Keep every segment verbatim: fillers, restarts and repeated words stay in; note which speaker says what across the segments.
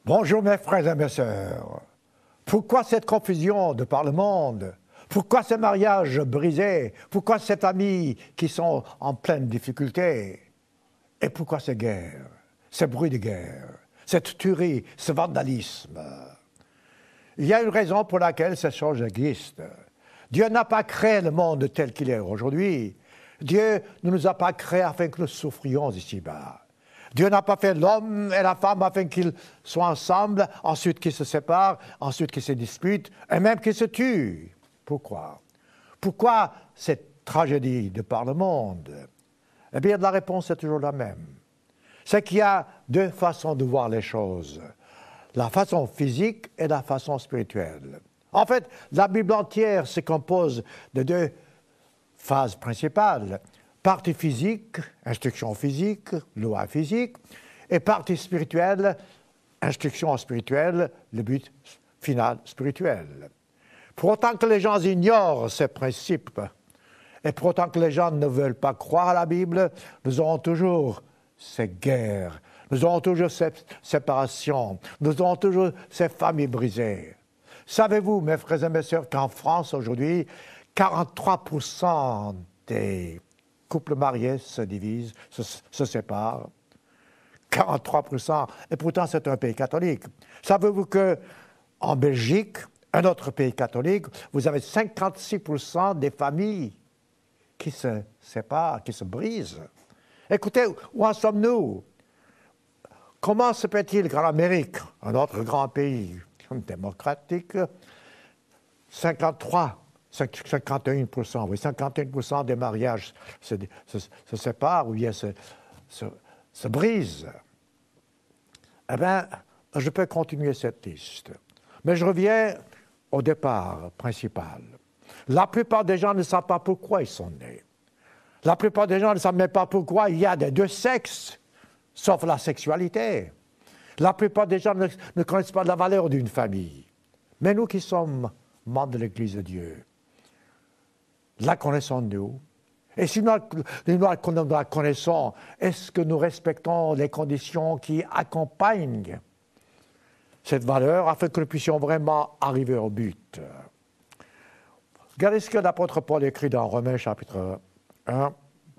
Speaker 1: Bonjour mes frères et mes sœurs. Pourquoi cette confusion de par le monde? Pourquoi ces mariages brisés? Pourquoi ces familles qui sont en pleine difficulté? Et pourquoi ces guerres, ces bruits de guerre, cette tuerie, ce vandalisme? Il y a une raison pour laquelle ces choses existent. Dieu n'a pas créé le monde tel qu'il est aujourd'hui. Dieu ne nous a pas créés afin que nous souffrions ici-bas. Dieu n'a pas fait l'homme et la femme afin qu'ils soient ensemble, ensuite qu'ils se séparent, ensuite qu'ils se disputent, et même qu'ils se tuent. Pourquoi? Pourquoi cette tragédie de par le monde? Eh bien, la réponse est toujours la même. C'est qu'il y a deux façons de voir les choses. La façon physique et la façon spirituelle. En fait, la Bible entière se compose de deux phases principales. Partie physique, instruction physique, loi physique, et partie spirituelle, instruction spirituelle, le but final spirituel. Pour autant que les gens ignorent ces principes, et pour autant que les gens ne veulent pas croire à la Bible, nous aurons toujours ces guerres, nous aurons toujours ces séparations, nous aurons toujours ces familles brisées. Savez-vous, mes frères et mes sœurs, qu'en France aujourd'hui, quarante-trois pour cent des couples mariés se divisent, se, se séparent. quarante-trois pour cent. Et pourtant, c'est un pays catholique. Savez-vous qu'en Belgique, un autre pays catholique, vous avez cinquante-six pour cent des familles qui se séparent, qui se brisent. Écoutez, où en sommes-nous? Comment se peut-il qu'en Amérique, un autre grand pays démocratique, cinquante-trois, cinquante et un pour cent, oui, cinquante et un pour cent des mariages se, se, se séparent ou bien se, se, se brisent. Eh bien, je peux continuer cette liste. Mais je reviens au départ principal. La plupart des gens ne savent pas pourquoi ils sont nés. La plupart des gens ne savent même pas pourquoi il y a des deux sexes, sauf la sexualité. La plupart des gens ne, ne connaissent pas la valeur d'une famille. Mais nous qui sommes membres de l'Église de Dieu, la connaissons-nous? Et si nous, nous la connaissons, est-ce que nous respectons les conditions qui accompagnent cette valeur afin que nous puissions vraiment arriver au but? Regardez ce que l'apôtre Paul écrit dans Romains chapitre un.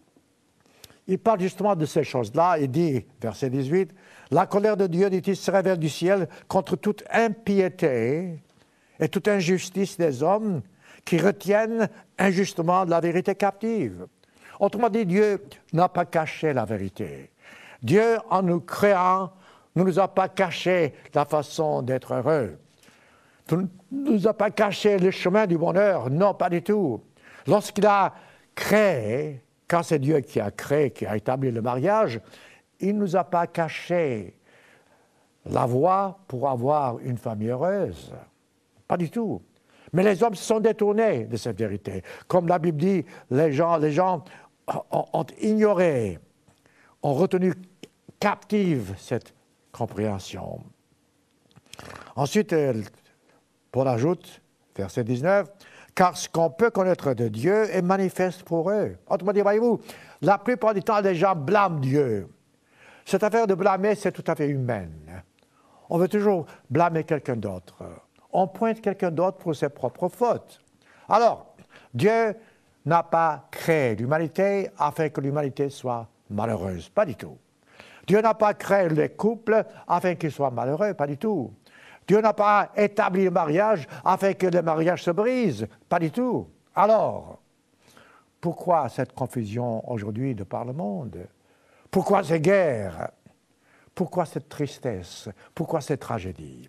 Speaker 1: Il parle justement de ces choses-là. Il dit, verset dix-huit, « La colère de Dieu, dit-il, se révèle du ciel contre toute impiété et toute injustice des hommes qui retiennent injustement la vérité captive. » Autrement dit, Dieu n'a pas caché la vérité. Dieu, en nous créant, ne nous a pas caché la façon d'être heureux. Il ne nous a pas caché le chemin du bonheur. Non, pas du tout. Lorsqu'il a créé, quand c'est Dieu qui a créé, qui a établi le mariage, il ne nous a pas caché la voie pour avoir une famille heureuse. Pas du tout. Mais les hommes se sont détournés de cette vérité. Comme la Bible dit, les gens, les gens ont, ont ignoré, ont retenu captive cette compréhension. Ensuite, Paul ajoute, verset dix-neuf, « Car ce qu'on peut connaître de Dieu est manifeste pour eux. » Autrement dit, voyez-vous, la plupart du temps, les gens blâment Dieu. Cette affaire de blâmer, c'est tout à fait humaine. On veut toujours blâmer quelqu'un d'autre. On pointe quelqu'un d'autre pour ses propres fautes. Alors, Dieu n'a pas créé l'humanité afin que l'humanité soit malheureuse. Pas du tout. Dieu n'a pas créé les couples afin qu'ils soient malheureux. Pas du tout. Dieu n'a pas établi le mariage afin que le mariage se brise. Pas du tout. Alors, pourquoi cette confusion aujourd'hui de par le monde? Pourquoi ces guerres? Pourquoi cette tristesse? Pourquoi cette tragédie?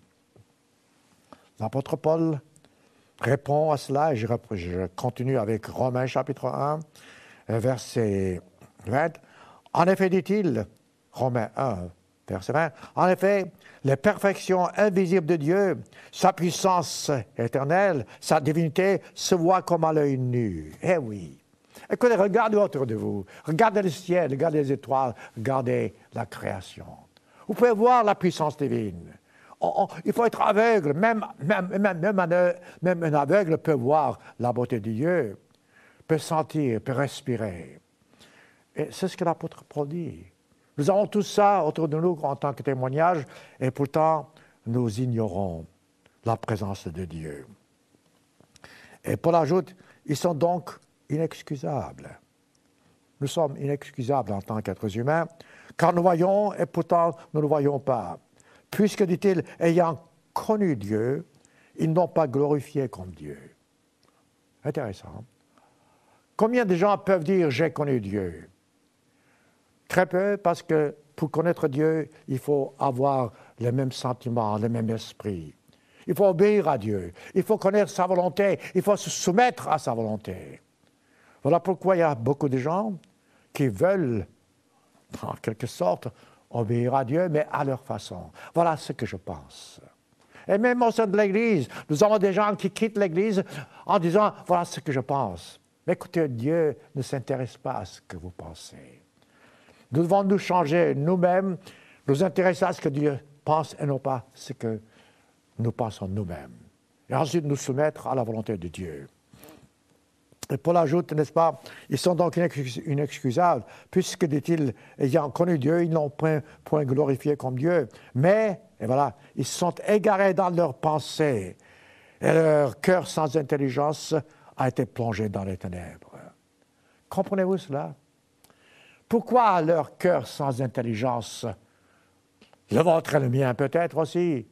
Speaker 1: L'apôtre Paul répond à cela, et je, je continue avec Romains chapitre un, verset vingt. En effet, dit-il, Romains un, verset vingt, en effet, les perfections invisibles de Dieu, sa puissance éternelle, sa divinité, se voient comme à l'œil nu. Eh oui. Écoutez, regardez autour de vous, regardez le ciel, regardez les étoiles, regardez la création. Vous pouvez voir la puissance divine. On, on, il faut être aveugle, même, même, même, même, un, même un aveugle peut voir la beauté de Dieu, peut sentir, peut respirer. Et c'est ce que l'apôtre Paul dit. Nous avons tout ça autour de nous en tant que témoignage, et pourtant, nous ignorons la présence de Dieu. Et Paul ajoute, ils sont donc inexcusables. Nous sommes inexcusables en tant qu'êtres humains, car nous voyons et pourtant nous ne voyons pas. Puisque, dit-il, ayant connu Dieu, ils n'ont pas glorifié comme Dieu. Intéressant. Combien de gens peuvent dire « j'ai connu Dieu » ? Très peu, parce que pour connaître Dieu, il faut avoir les mêmes sentiments, le même esprit. Il faut obéir à Dieu. Il faut connaître sa volonté. Il faut se soumettre à sa volonté. Voilà pourquoi il y a beaucoup de gens qui veulent, en quelque sorte, obéir à Dieu, mais à leur façon. Voilà ce que je pense. Et même au sein de l'Église, nous avons des gens qui quittent l'Église en disant « voilà ce que je pense ». Mais écoutez, Dieu ne s'intéresse pas à ce que vous pensez. Nous devons nous changer nous-mêmes, nous intéresser à ce que Dieu pense et non pas ce que nous pensons nous-mêmes. Et ensuite nous soumettre à la volonté de Dieu. Et Paul ajoute, n'est-ce pas, ils sont donc inexcusables, puisque, dit-il, ayant connu Dieu, ils n'ont point, point glorifié comme Dieu. Mais, et voilà, ils sont égarés dans leurs pensées, et leur cœur sans intelligence a été plongé dans les ténèbres. Comprenez-vous cela? Pourquoi leur cœur sans intelligence, le vôtre et le mien peut-être aussi,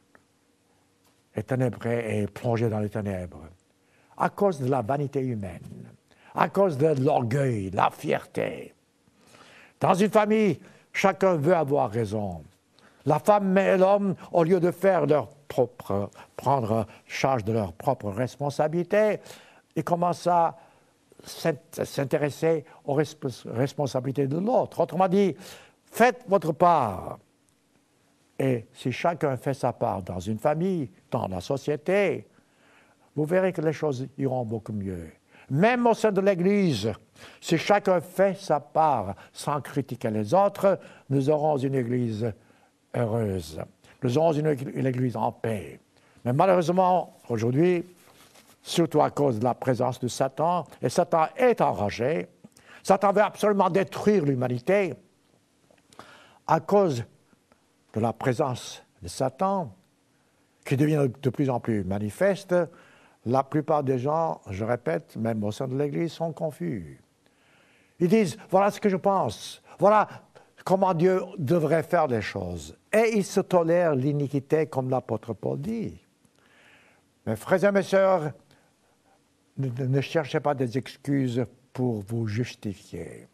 Speaker 1: est ténébré et plongé dans les ténèbres? À cause de la vanité humaine, à cause de l'orgueil, la fierté. Dans une famille, chacun veut avoir raison. La femme et l'homme, au lieu de faire leur propre, prendre charge de leur propre responsabilité, ils commencent à s'intéresser aux respons- responsabilités de l'autre. Autrement dit, faites votre part. Et si chacun fait sa part dans une famille, dans la société, vous verrez que les choses iront beaucoup mieux. Même au sein de l'Église, si chacun fait sa part sans critiquer les autres, nous aurons une Église heureuse. Nous aurons une, une Église en paix. Mais malheureusement, aujourd'hui, surtout à cause de la présence de Satan, et Satan est enragé, Satan veut absolument détruire l'humanité. À cause de la présence de Satan, qui devient de plus en plus manifeste, la plupart des gens, je répète, même au sein de l'Église, sont confus. Ils disent, voilà ce que je pense, voilà comment Dieu devrait faire les choses. Et ils se tolèrent l'iniquité, comme l'apôtre Paul dit. Mes frères et mes sœurs, ne, ne cherchez pas des excuses pour vous justifier.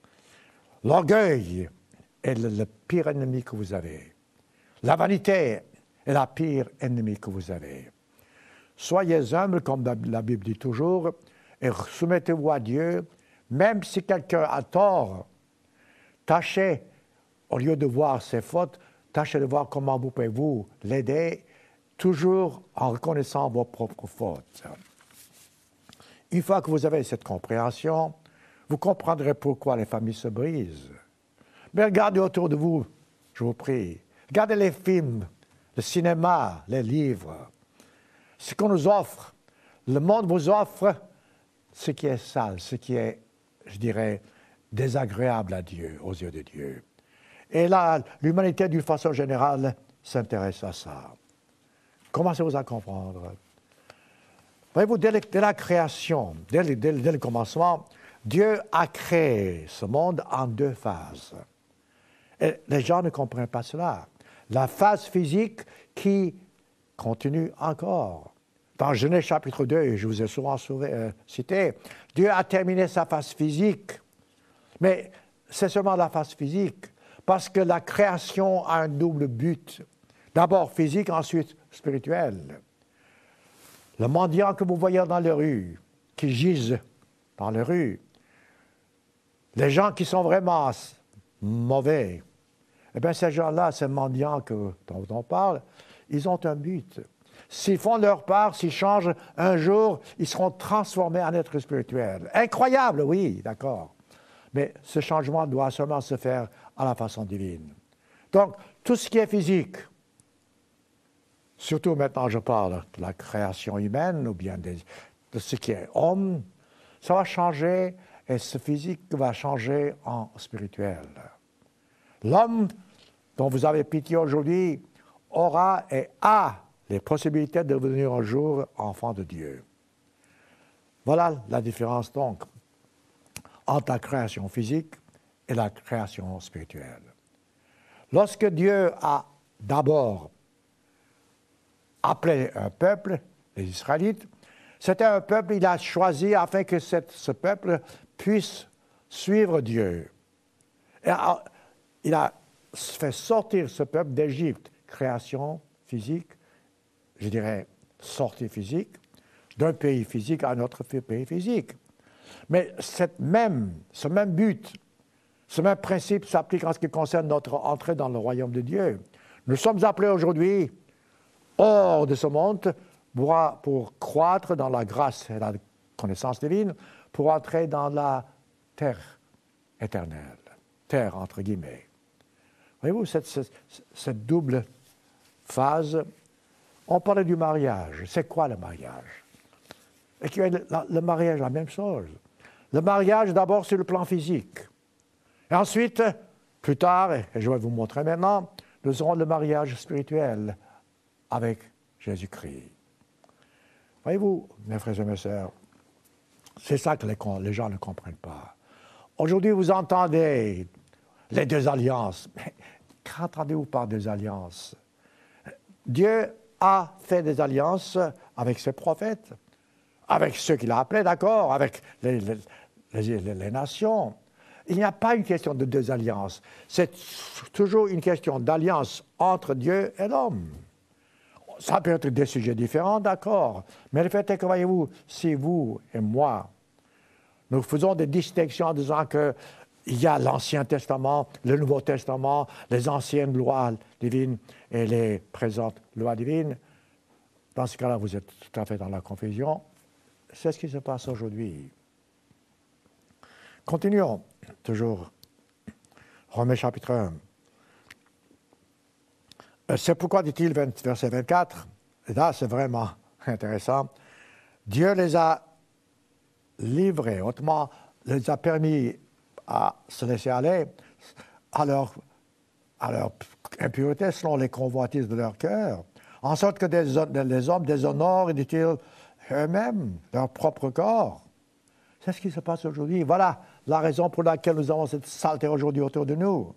Speaker 1: L'orgueil est le, le pire ennemi que vous avez. La vanité est la pire ennemie que vous avez. Soyez humbles, comme la Bible dit toujours, et soumettez-vous à Dieu, même si quelqu'un a tort. Tâchez, au lieu de voir ses fautes, tâchez de voir comment vous pouvez vous l'aider, toujours en reconnaissant vos propres fautes. Une fois que vous avez cette compréhension, vous comprendrez pourquoi les familles se brisent. Mais regardez autour de vous, je vous prie. Regardez les films, le cinéma, les livres. Ce qu'on nous offre, le monde vous offre ce qui est sale, ce qui est, je dirais, désagréable à Dieu, aux yeux de Dieu. Et là, l'humanité, d'une façon générale, s'intéresse à ça. Commencez-vous à comprendre. Voyez-vous, dès, dès la création, dès, dès, dès le commencement, Dieu a créé ce monde en deux phases. Et les gens ne comprennent pas cela. La phase physique qui continue encore. Dans Genèse chapitre deux, je vous ai souvent sauvé, euh, cité, Dieu a terminé sa phase physique. Mais c'est seulement la phase physique, parce que la création a un double but. D'abord physique, ensuite spirituel. Le mendiant que vous voyez dans les rues, qui gisent dans les rues, les gens qui sont vraiment mauvais, eh bien ces gens-là, ces mendiants que, dont on parle, ils ont un but. S'ils font leur part, s'ils changent un jour, ils seront transformés en êtres spirituels. Incroyable, oui, d'accord. Mais ce changement doit seulement se faire à la façon divine. Donc, tout ce qui est physique, surtout maintenant je parle de la création humaine ou bien des, de ce qui est homme, ça va changer et ce physique va changer en spirituel. L'homme dont vous avez pitié aujourd'hui aura et a les possibilités de devenir un jour enfant de Dieu. Voilà la différence donc entre la création physique et la création spirituelle. Lorsque Dieu a d'abord appelé un peuple, les Israélites, c'était un peuple qu'il a choisi afin que cette, ce peuple puisse suivre Dieu. Et il a fait sortir ce peuple d'Égypte, création physique, je dirais sortie physique, d'un pays physique à un autre pays physique. Mais cette même, ce même but, ce même principe s'applique en ce qui concerne notre entrée dans le royaume de Dieu. Nous sommes appelés aujourd'hui, hors de ce monde, pour, pour croître dans la grâce et la connaissance divine, pour entrer dans la terre éternelle, terre entre guillemets. Voyez-vous, cette, cette, cette double phase, on parlait du mariage. C'est quoi le mariage? Et que le, le mariage, la même chose. Le mariage, d'abord, sur le plan physique. Et ensuite, plus tard, et je vais vous montrer maintenant, nous aurons le mariage spirituel avec Jésus-Christ. Voyez-vous, mes frères et mes sœurs, c'est ça que les, les gens ne comprennent pas. Aujourd'hui, vous entendez les deux alliances. Mais qu'entendez-vous par deux alliances? Dieu a fait des alliances avec ses prophètes, avec ceux qu'il a appelés, d'accord, avec les, les, les, les nations. Il n'y a pas une question de deux alliances. C'est toujours une question d'alliance entre Dieu et l'homme. Ça peut être des sujets différents, d'accord. Mais le fait est que, voyez-vous, si vous et moi, nous faisons des distinctions en disant qu'il y a l'Ancien Testament, le Nouveau Testament, les anciennes lois divines et les présentes lois divines, dans ce cas-là, vous êtes tout à fait dans la confusion. C'est ce qui se passe aujourd'hui. Continuons, toujours. Romains chapitre un. C'est pourquoi, dit-il, verset vingt-quatre, et là c'est vraiment intéressant, Dieu les a livrés, autrement, les a permis à se laisser aller à leur, à leur impureté selon les convoitises de leur cœur, en sorte que des, les hommes déshonorent, dit-il, eux-mêmes, leur propre corps. C'est ce qui se passe aujourd'hui. Voilà la raison pour laquelle nous avons cette saleté aujourd'hui autour de nous.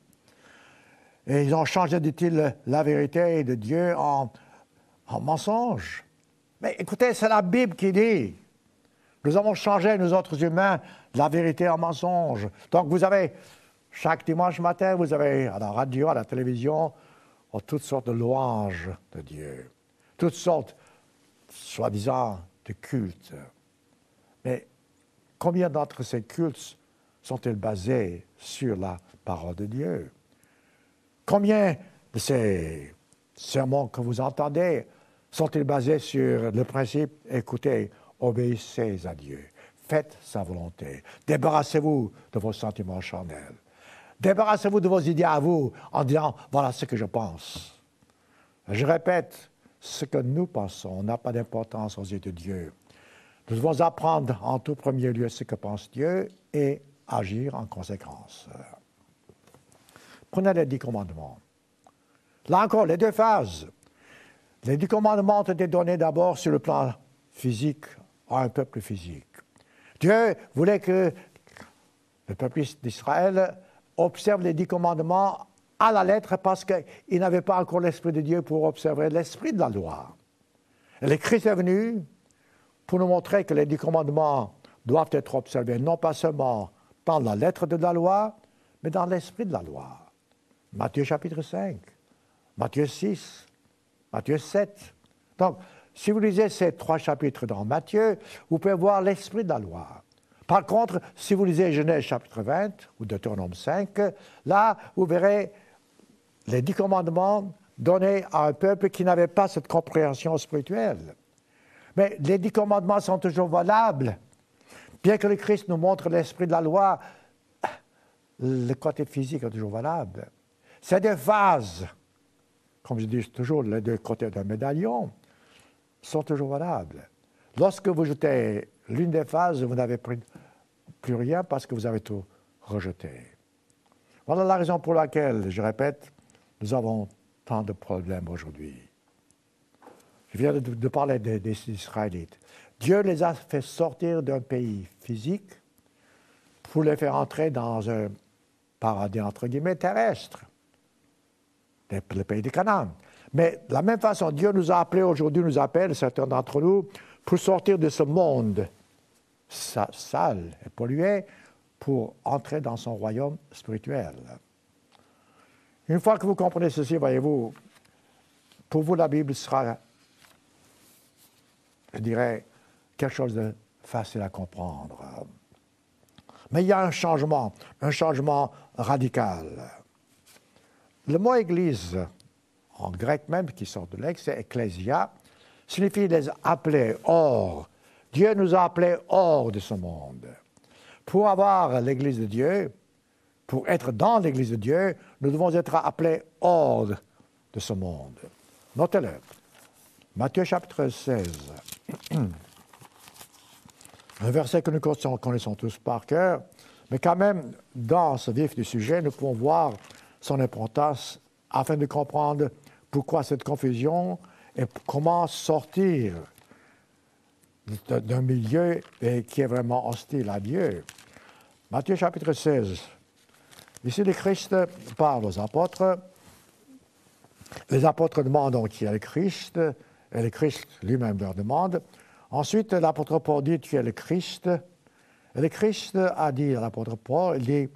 Speaker 1: Et ils ont changé, dit-il, la vérité de Dieu en, en mensonge. Mais écoutez, c'est la Bible qui dit. Nous avons changé, nous autres humains, la vérité en mensonge. Donc vous avez, chaque dimanche matin, vous avez à la radio, à la télévision, toutes sortes de louanges de Dieu. Toutes sortes, soi-disant, de cultes. Mais combien d'entre ces cultes sont-ils basés sur la parole de Dieu? Combien de ces sermons que vous entendez sont-ils basés sur le principe, écoutez, obéissez à Dieu, faites sa volonté, débarrassez-vous de vos sentiments charnels, débarrassez-vous de vos idées à vous en disant, voilà ce que je pense. Je répète, ce que nous pensons n'a pas d'importance aux yeux de Dieu. Nous devons apprendre en tout premier lieu ce que pense Dieu et agir en conséquence. Prenez les dix commandements. Là encore, les deux phases. Les dix commandements ont été donnés d'abord sur le plan physique à un peuple physique. Dieu voulait que le peuple d'Israël observe les dix commandements à la lettre parce qu'il n'avait pas encore l'Esprit de Dieu pour observer l'Esprit de la loi. Et le Christ est venu pour nous montrer que les dix commandements doivent être observés non pas seulement dans la lettre de la loi, mais dans l'esprit de la loi. Matthieu chapitre cinq, Matthieu six, Matthieu sept. Donc, si vous lisez ces trois chapitres dans Matthieu, vous pouvez voir l'esprit de la loi. Par contre, si vous lisez Genèse chapitre vingt ou Deutéronome cinq, là, vous verrez les dix commandements donnés à un peuple qui n'avait pas cette compréhension spirituelle. Mais les dix commandements sont toujours valables. Bien que le Christ nous montre l'esprit de la loi, le côté physique est toujours valable. C'est des phases, comme je dis toujours, les deux côtés d'un médaillon, sont toujours valables. Lorsque vous jetez l'une des phases, vous n'avez plus, plus rien parce que vous avez tout rejeté. Voilà la raison pour laquelle, je répète, nous avons tant de problèmes aujourd'hui? Je viens de, de parler des, des Israélites. Dieu les a fait sortir d'un pays physique pour les faire entrer dans un paradis, entre guillemets, terrestre, le pays de Canaan. Mais de la même façon, Dieu nous a appelés aujourd'hui, nous appelle, certains d'entre nous, pour sortir de ce monde sale et pollué, pour entrer dans son royaume spirituel. Une fois que vous comprenez ceci, voyez-vous, pour vous, la Bible sera, je dirais, quelque chose de facile à comprendre. Mais il y a un changement, un changement radical. Le mot « église », en grec même, qui sort de l'ex, c'est « ecclésia », signifie les appeler hors. Dieu nous a appelés hors de ce monde. Pour avoir l'Église de Dieu, pour être dans l'Église de Dieu, nous devons être appelés hors de ce monde. Notez-le. Matthieu chapitre seize. Un verset que nous connaissons tous par cœur, mais quand même, dans ce vif du sujet, nous pouvons voir son importance afin de comprendre pourquoi cette confusion et comment sortir d'un milieu qui est vraiment hostile à Dieu. Matthieu chapitre seize. Ici, le Christ parle aux apôtres. Les apôtres demandent qui est le Christ, et le Christ lui-même leur demande. Ensuite, l'apôtre Paul dit, tu es le Christ. Et le Christ a dit à l'apôtre Paul, il dit,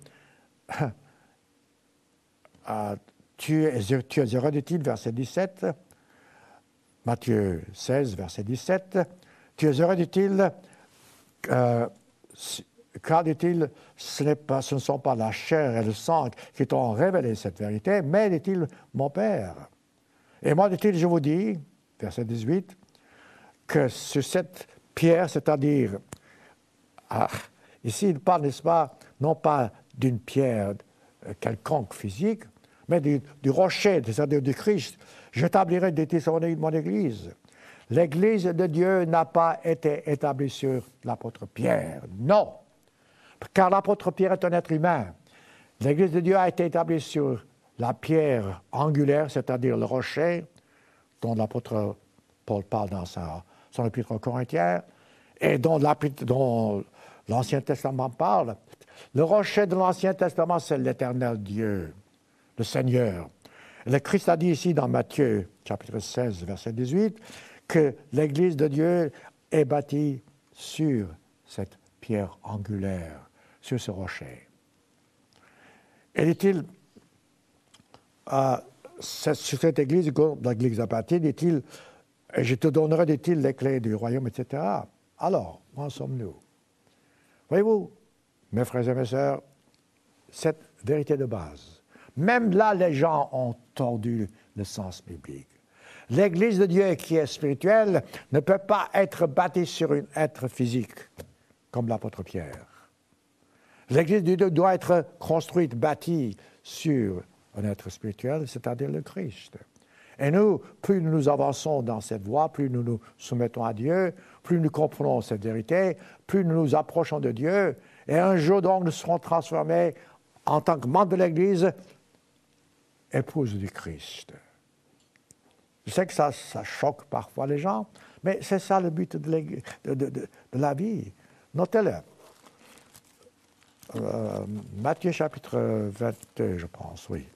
Speaker 1: tu es, tu es heureux, dit-il, verset dix-sept, Matthieu seize, verset dix-sept, tu es heureux, dit-il, euh, car, dit-il, ce, n'est pas, ce ne sont pas la chair et le sang qui t'ont révélé cette vérité, mais, dit-il, mon Père. Et moi, dit-il, je vous dis, verset dix-huit, que sur cette pierre, c'est-à-dire, ah, ici, il parle, n'est-ce pas, non pas d'une pierre quelconque physique, mais du, du rocher, c'est-à-dire du Christ. J'établirai, dit-il, sur mon Église. L'Église de Dieu n'a pas été établie sur l'apôtre Pierre, non, car l'apôtre Pierre est un être humain. L'Église de Dieu a été établie sur la pierre angulaire, c'est-à-dire le rocher, dont l'apôtre Paul parle dans sa, son épître aux Corinthiens, et dont, dont l'Ancien Testament parle. Le rocher de l'Ancien Testament, c'est l'Éternel Dieu, le Seigneur. Le Christ a dit ici dans Matthieu, chapitre seize, verset dix-huit, que l'Église de Dieu est bâtie sur cette pierre angulaire, sur ce rocher. Et dit-il, euh, sur cette Église, l'Église a bâtie, dit-il, je te donnerai, dit-il, les clés du royaume, et cetera. Alors, où en sommes-nous? Voyez-vous, mes frères et mes sœurs, cette vérité de base, même là, les gens ont tordu le sens biblique. L'Église de Dieu qui est spirituelle ne peut pas être bâtie sur un être physique, comme l'apôtre Pierre. L'Église de Dieu doit être construite, bâtie sur un être spirituel, c'est-à-dire le Christ. Et nous, plus nous avançons dans cette voie, plus nous nous soumettons à Dieu, plus nous comprenons cette vérité, plus nous nous approchons de Dieu, et un jour donc nous serons transformés en tant que membres de l'Église, épouse du Christ. Je sais que ça, ça choque parfois les gens, mais c'est ça le but de, de, de, de la vie. Notez-le. Euh, Matthieu chapitre vingt-deux, je pense, oui.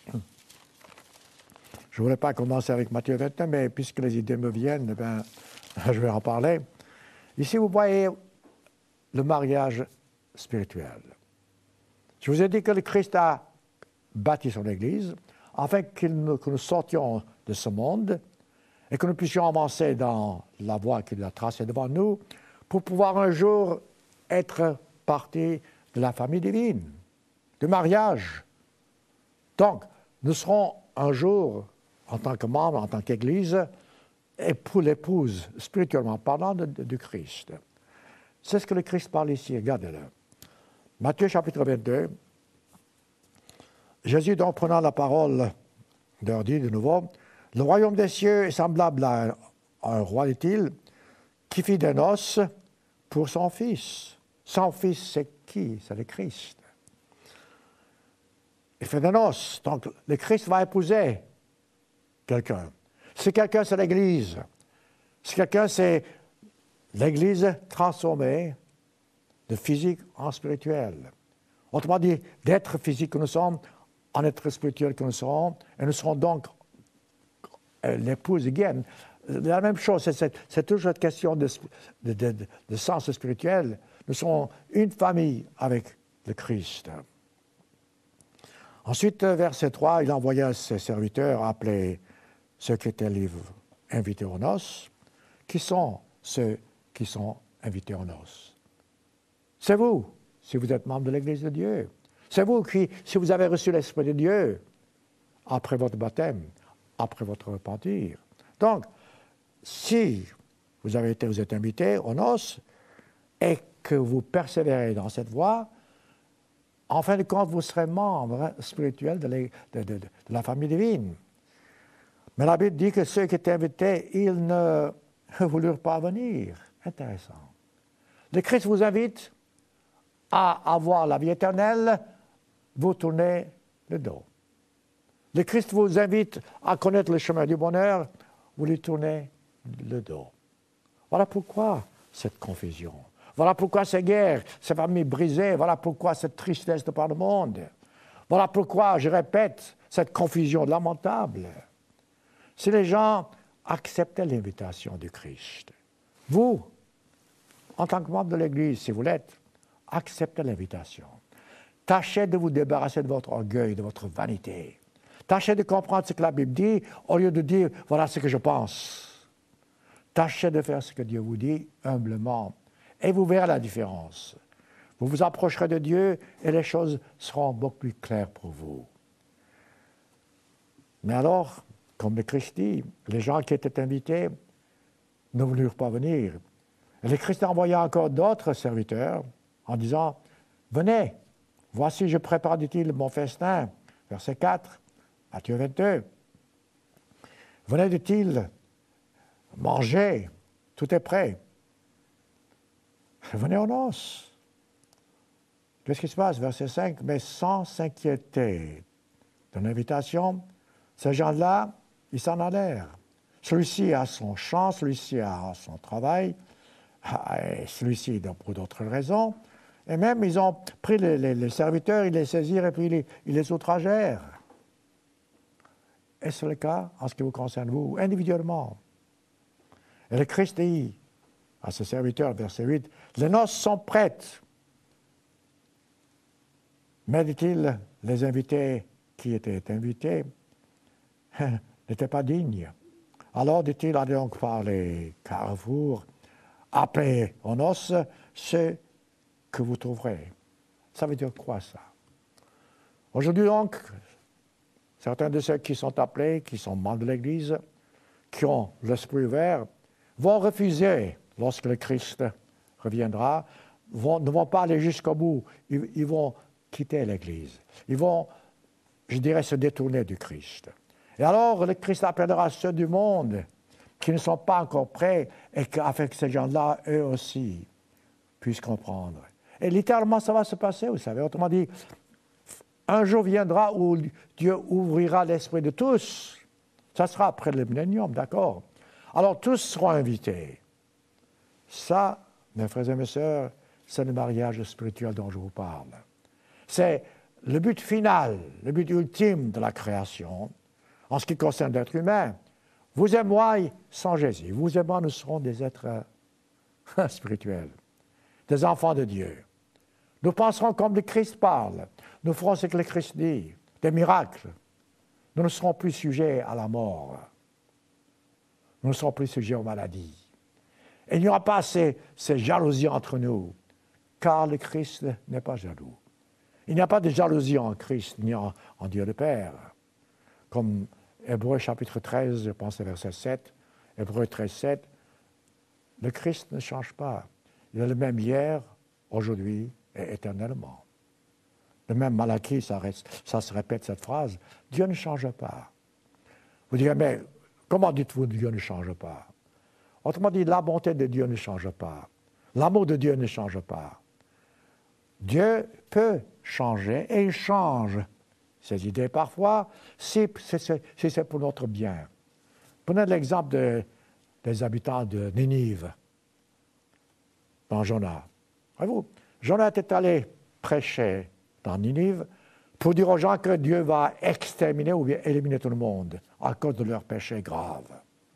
Speaker 1: Je ne voulais pas commencer avec Matthieu vingt-deux, mais puisque les idées me viennent, ben, je vais en parler. Ici, vous voyez le mariage spirituel. Je vous ai dit que le Christ a bâti son Église, afin que nous, que nous sortions de ce monde et que nous puissions avancer dans la voie qu'il a tracée devant nous pour pouvoir un jour être partie de la famille divine, du mariage. Donc, nous serons un jour, en tant que membres, en tant qu'Église, et pour l'épouse, spirituellement parlant, de, de, du Christ. C'est ce que le Christ parle ici, regardez-le. Matthieu chapitre vingt-deux, Jésus, donc, prenant la parole, leur dit de nouveau, « Le royaume des cieux est semblable à un, à un roi, dit-il, qui fit des noces pour son fils. » Son fils, c'est qui? C'est le Christ. Il fait des noces. Donc, le Christ va épouser quelqu'un. Si quelqu'un, c'est l'Église. Si quelqu'un, c'est l'Église transformée de physique en spirituel. Autrement dit, d'être physique que nous sommes, en être spirituel que nous serons, et nous serons donc euh, l'épouse again. La même chose, c'est toujours cette question de, de, de, de sens spirituel. Nous serons une famille avec le Christ. Ensuite, verset trois, il envoya ses serviteurs appeler ceux qui étaient invités aux noces. Qui sont ceux qui sont invités aux noces? C'est vous, si vous êtes membre de l'Église de Dieu. C'est vous qui, si vous avez reçu l'Esprit de Dieu, après votre baptême, après votre repentir. Donc, si vous avez été, vous êtes invité aux noces et que vous persévérez dans cette voie, en fin de compte, vous serez membre spirituel de, de, de, de la famille divine. Mais la Bible dit que ceux qui étaient invités, ils ne voulurent pas venir. Intéressant. Le Christ vous invite à avoir la vie éternelle, vous tournez le dos. Le Christ vous invite à connaître le chemin du bonheur, vous lui tournez le dos. Voilà pourquoi cette confusion. Voilà pourquoi ces guerres, ces familles brisées, voilà pourquoi cette tristesse de par le monde. Voilà pourquoi, je répète, cette confusion lamentable. Si les gens acceptaient l'invitation du Christ, vous, en tant que membre de l'Église, si vous l'êtes, acceptez l'invitation. Tâchez de vous débarrasser de votre orgueil, de votre vanité. Tâchez de comprendre ce que la Bible dit, au lieu de dire « voilà ce que je pense ». Tâchez de faire ce que Dieu vous dit humblement, et vous verrez la différence. Vous vous approcherez de Dieu et les choses seront beaucoup plus claires pour vous. Mais alors, comme le Christ dit, les gens qui étaient invités ne voulurent pas venir. Et le Christ envoya encore d'autres serviteurs en disant « Venez, voici je prépare, dit-il, mon festin. » Verset quatre, Matthieu vingt-deux. « Venez, dit-il, mangez, tout est prêt. Venez aux noces. » Qu'est-ce qui se passe? Verset cinq, « Mais sans s'inquiéter de l'invitation, ces gens-là, ils s'en allèrent. Celui-ci a son champ, celui-ci a son travail, et celui-ci pour d'autres raisons. Et même, ils ont pris les, les, les serviteurs, ils les saisirent et puis ils les, ils les outragèrent. Et c'est le cas en ce qui vous concerne, vous, individuellement. Et le Christ dit à ses serviteurs, verset huit, « Les noces sont prêtes. » Mais, dit-il, les invités qui étaient invités n'étaient pas dignes. Alors, dit-il, allez donc par les carrefours, appelez aux noces ceux que vous trouverez. Ça veut dire quoi, ça? Aujourd'hui, donc, certains de ceux qui sont appelés, qui sont membres de l'Église, qui ont l'esprit ouvert, vont refuser, lorsque le Christ reviendra, vont, ne vont pas aller jusqu'au bout. Ils, ils vont quitter l'Église. Ils vont, je dirais, se détourner du Christ. Et alors, le Christ appellera ceux du monde qui ne sont pas encore prêts et qu'afin que ces gens-là, eux aussi, puissent comprendre. Et littéralement, ça va se passer, vous savez. Autrement dit, un jour viendra où Dieu ouvrira l'esprit de tous. Ça sera après le millénium, d'accord? Alors, tous seront invités. Ça, mes frères et mes sœurs, c'est le mariage spirituel dont je vous parle. C'est le but final, le but ultime de la création, en ce qui concerne l'être humain. Vous et moi, sans Jésus, vous et moi, nous serons des êtres spirituels, des enfants de Dieu. Nous penserons comme le Christ parle. Nous ferons ce que le Christ dit, des miracles. Nous ne serons plus sujets à la mort. Nous ne serons plus sujets aux maladies. Et il n'y aura pas ces, ces jalousies entre nous, car le Christ n'est pas jaloux. Il n'y a pas de jalousie en Christ, ni en, en Dieu le Père. Comme Hébreux chapitre treize, je pense, verset sept, Hébreux treize, sept, le Christ ne change pas. Il est le même hier, aujourd'hui et éternellement. Le même Malachie, ça, reste, ça se répète cette phrase, Dieu ne change pas. Vous direz, mais comment dites-vous Dieu ne change pas? Autrement dit, la bonté de Dieu ne change pas. L'amour de Dieu ne change pas. Dieu peut changer et il change ses idées parfois si c'est pour notre bien. Prenez l'exemple de, des habitants de Ninive, dans Jonas. Voyez-vous, Jonas était allé prêcher dans Ninive pour dire aux gens que Dieu va exterminer ou bien éliminer tout le monde à cause de leurs péchés graves.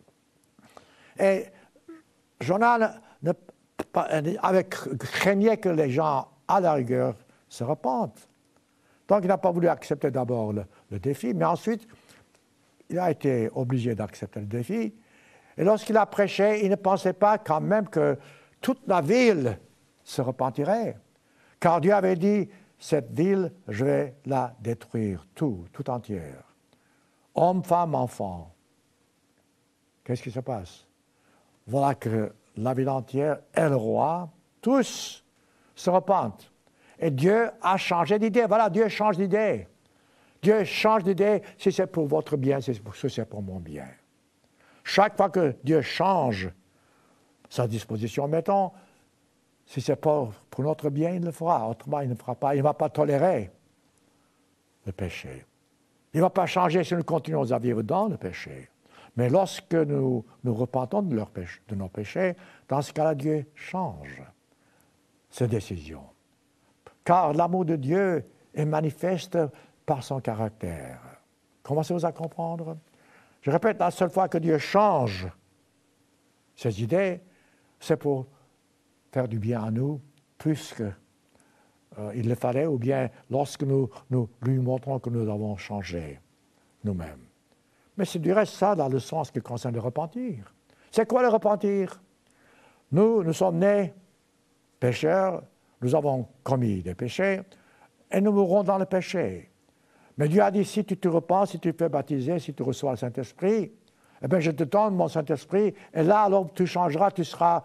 Speaker 1: Et Jonas ne, avec, craignait que les gens, à la rigueur, se repentent. Donc, il n'a pas voulu accepter d'abord le, le défi, mais ensuite, il a été obligé d'accepter le défi. Et lorsqu'il a prêché, il ne pensait pas quand même que toute la ville se repentirait. Car Dieu avait dit, cette ville, je vais la détruire, tout, tout entière. Hommes, femmes, enfants. Qu'est-ce qui se passe? Voilà que la ville entière et le roi, tous se repentent. Et Dieu a changé d'idée. Voilà, Dieu change d'idée. Dieu change d'idée si c'est pour votre bien, si c'est pour mon bien. Chaque fois que Dieu change sa disposition, mettons, si c'est pour, pour notre bien, il le fera. Autrement, il ne fera pas. Il ne va pas tolérer le péché. Il ne va pas changer si nous continuons à vivre dans le péché. Mais lorsque nous nous repentons de, leur péché, de nos péchés, dans ce cas-là, Dieu change ses décisions. Car l'amour de Dieu est manifeste par son caractère. Commencez-vous à comprendre? Je répète, la seule fois que Dieu change ses idées, c'est pour faire du bien à nous, plus qu'il euh, le fallait, ou bien lorsque nous, nous lui montrons que nous avons changé nous-mêmes. Mais c'est du reste ça dans le sens qui concerne le repentir. C'est quoi le repentir? Nous, nous sommes nés pécheurs, nous avons commis des péchés, et nous mourrons dans le péché. Mais Dieu a dit, si tu te repens, si tu te fais baptiser, si tu reçois le Saint-Esprit, eh bien je te donne mon Saint-Esprit, et là, alors tu changeras, tu seras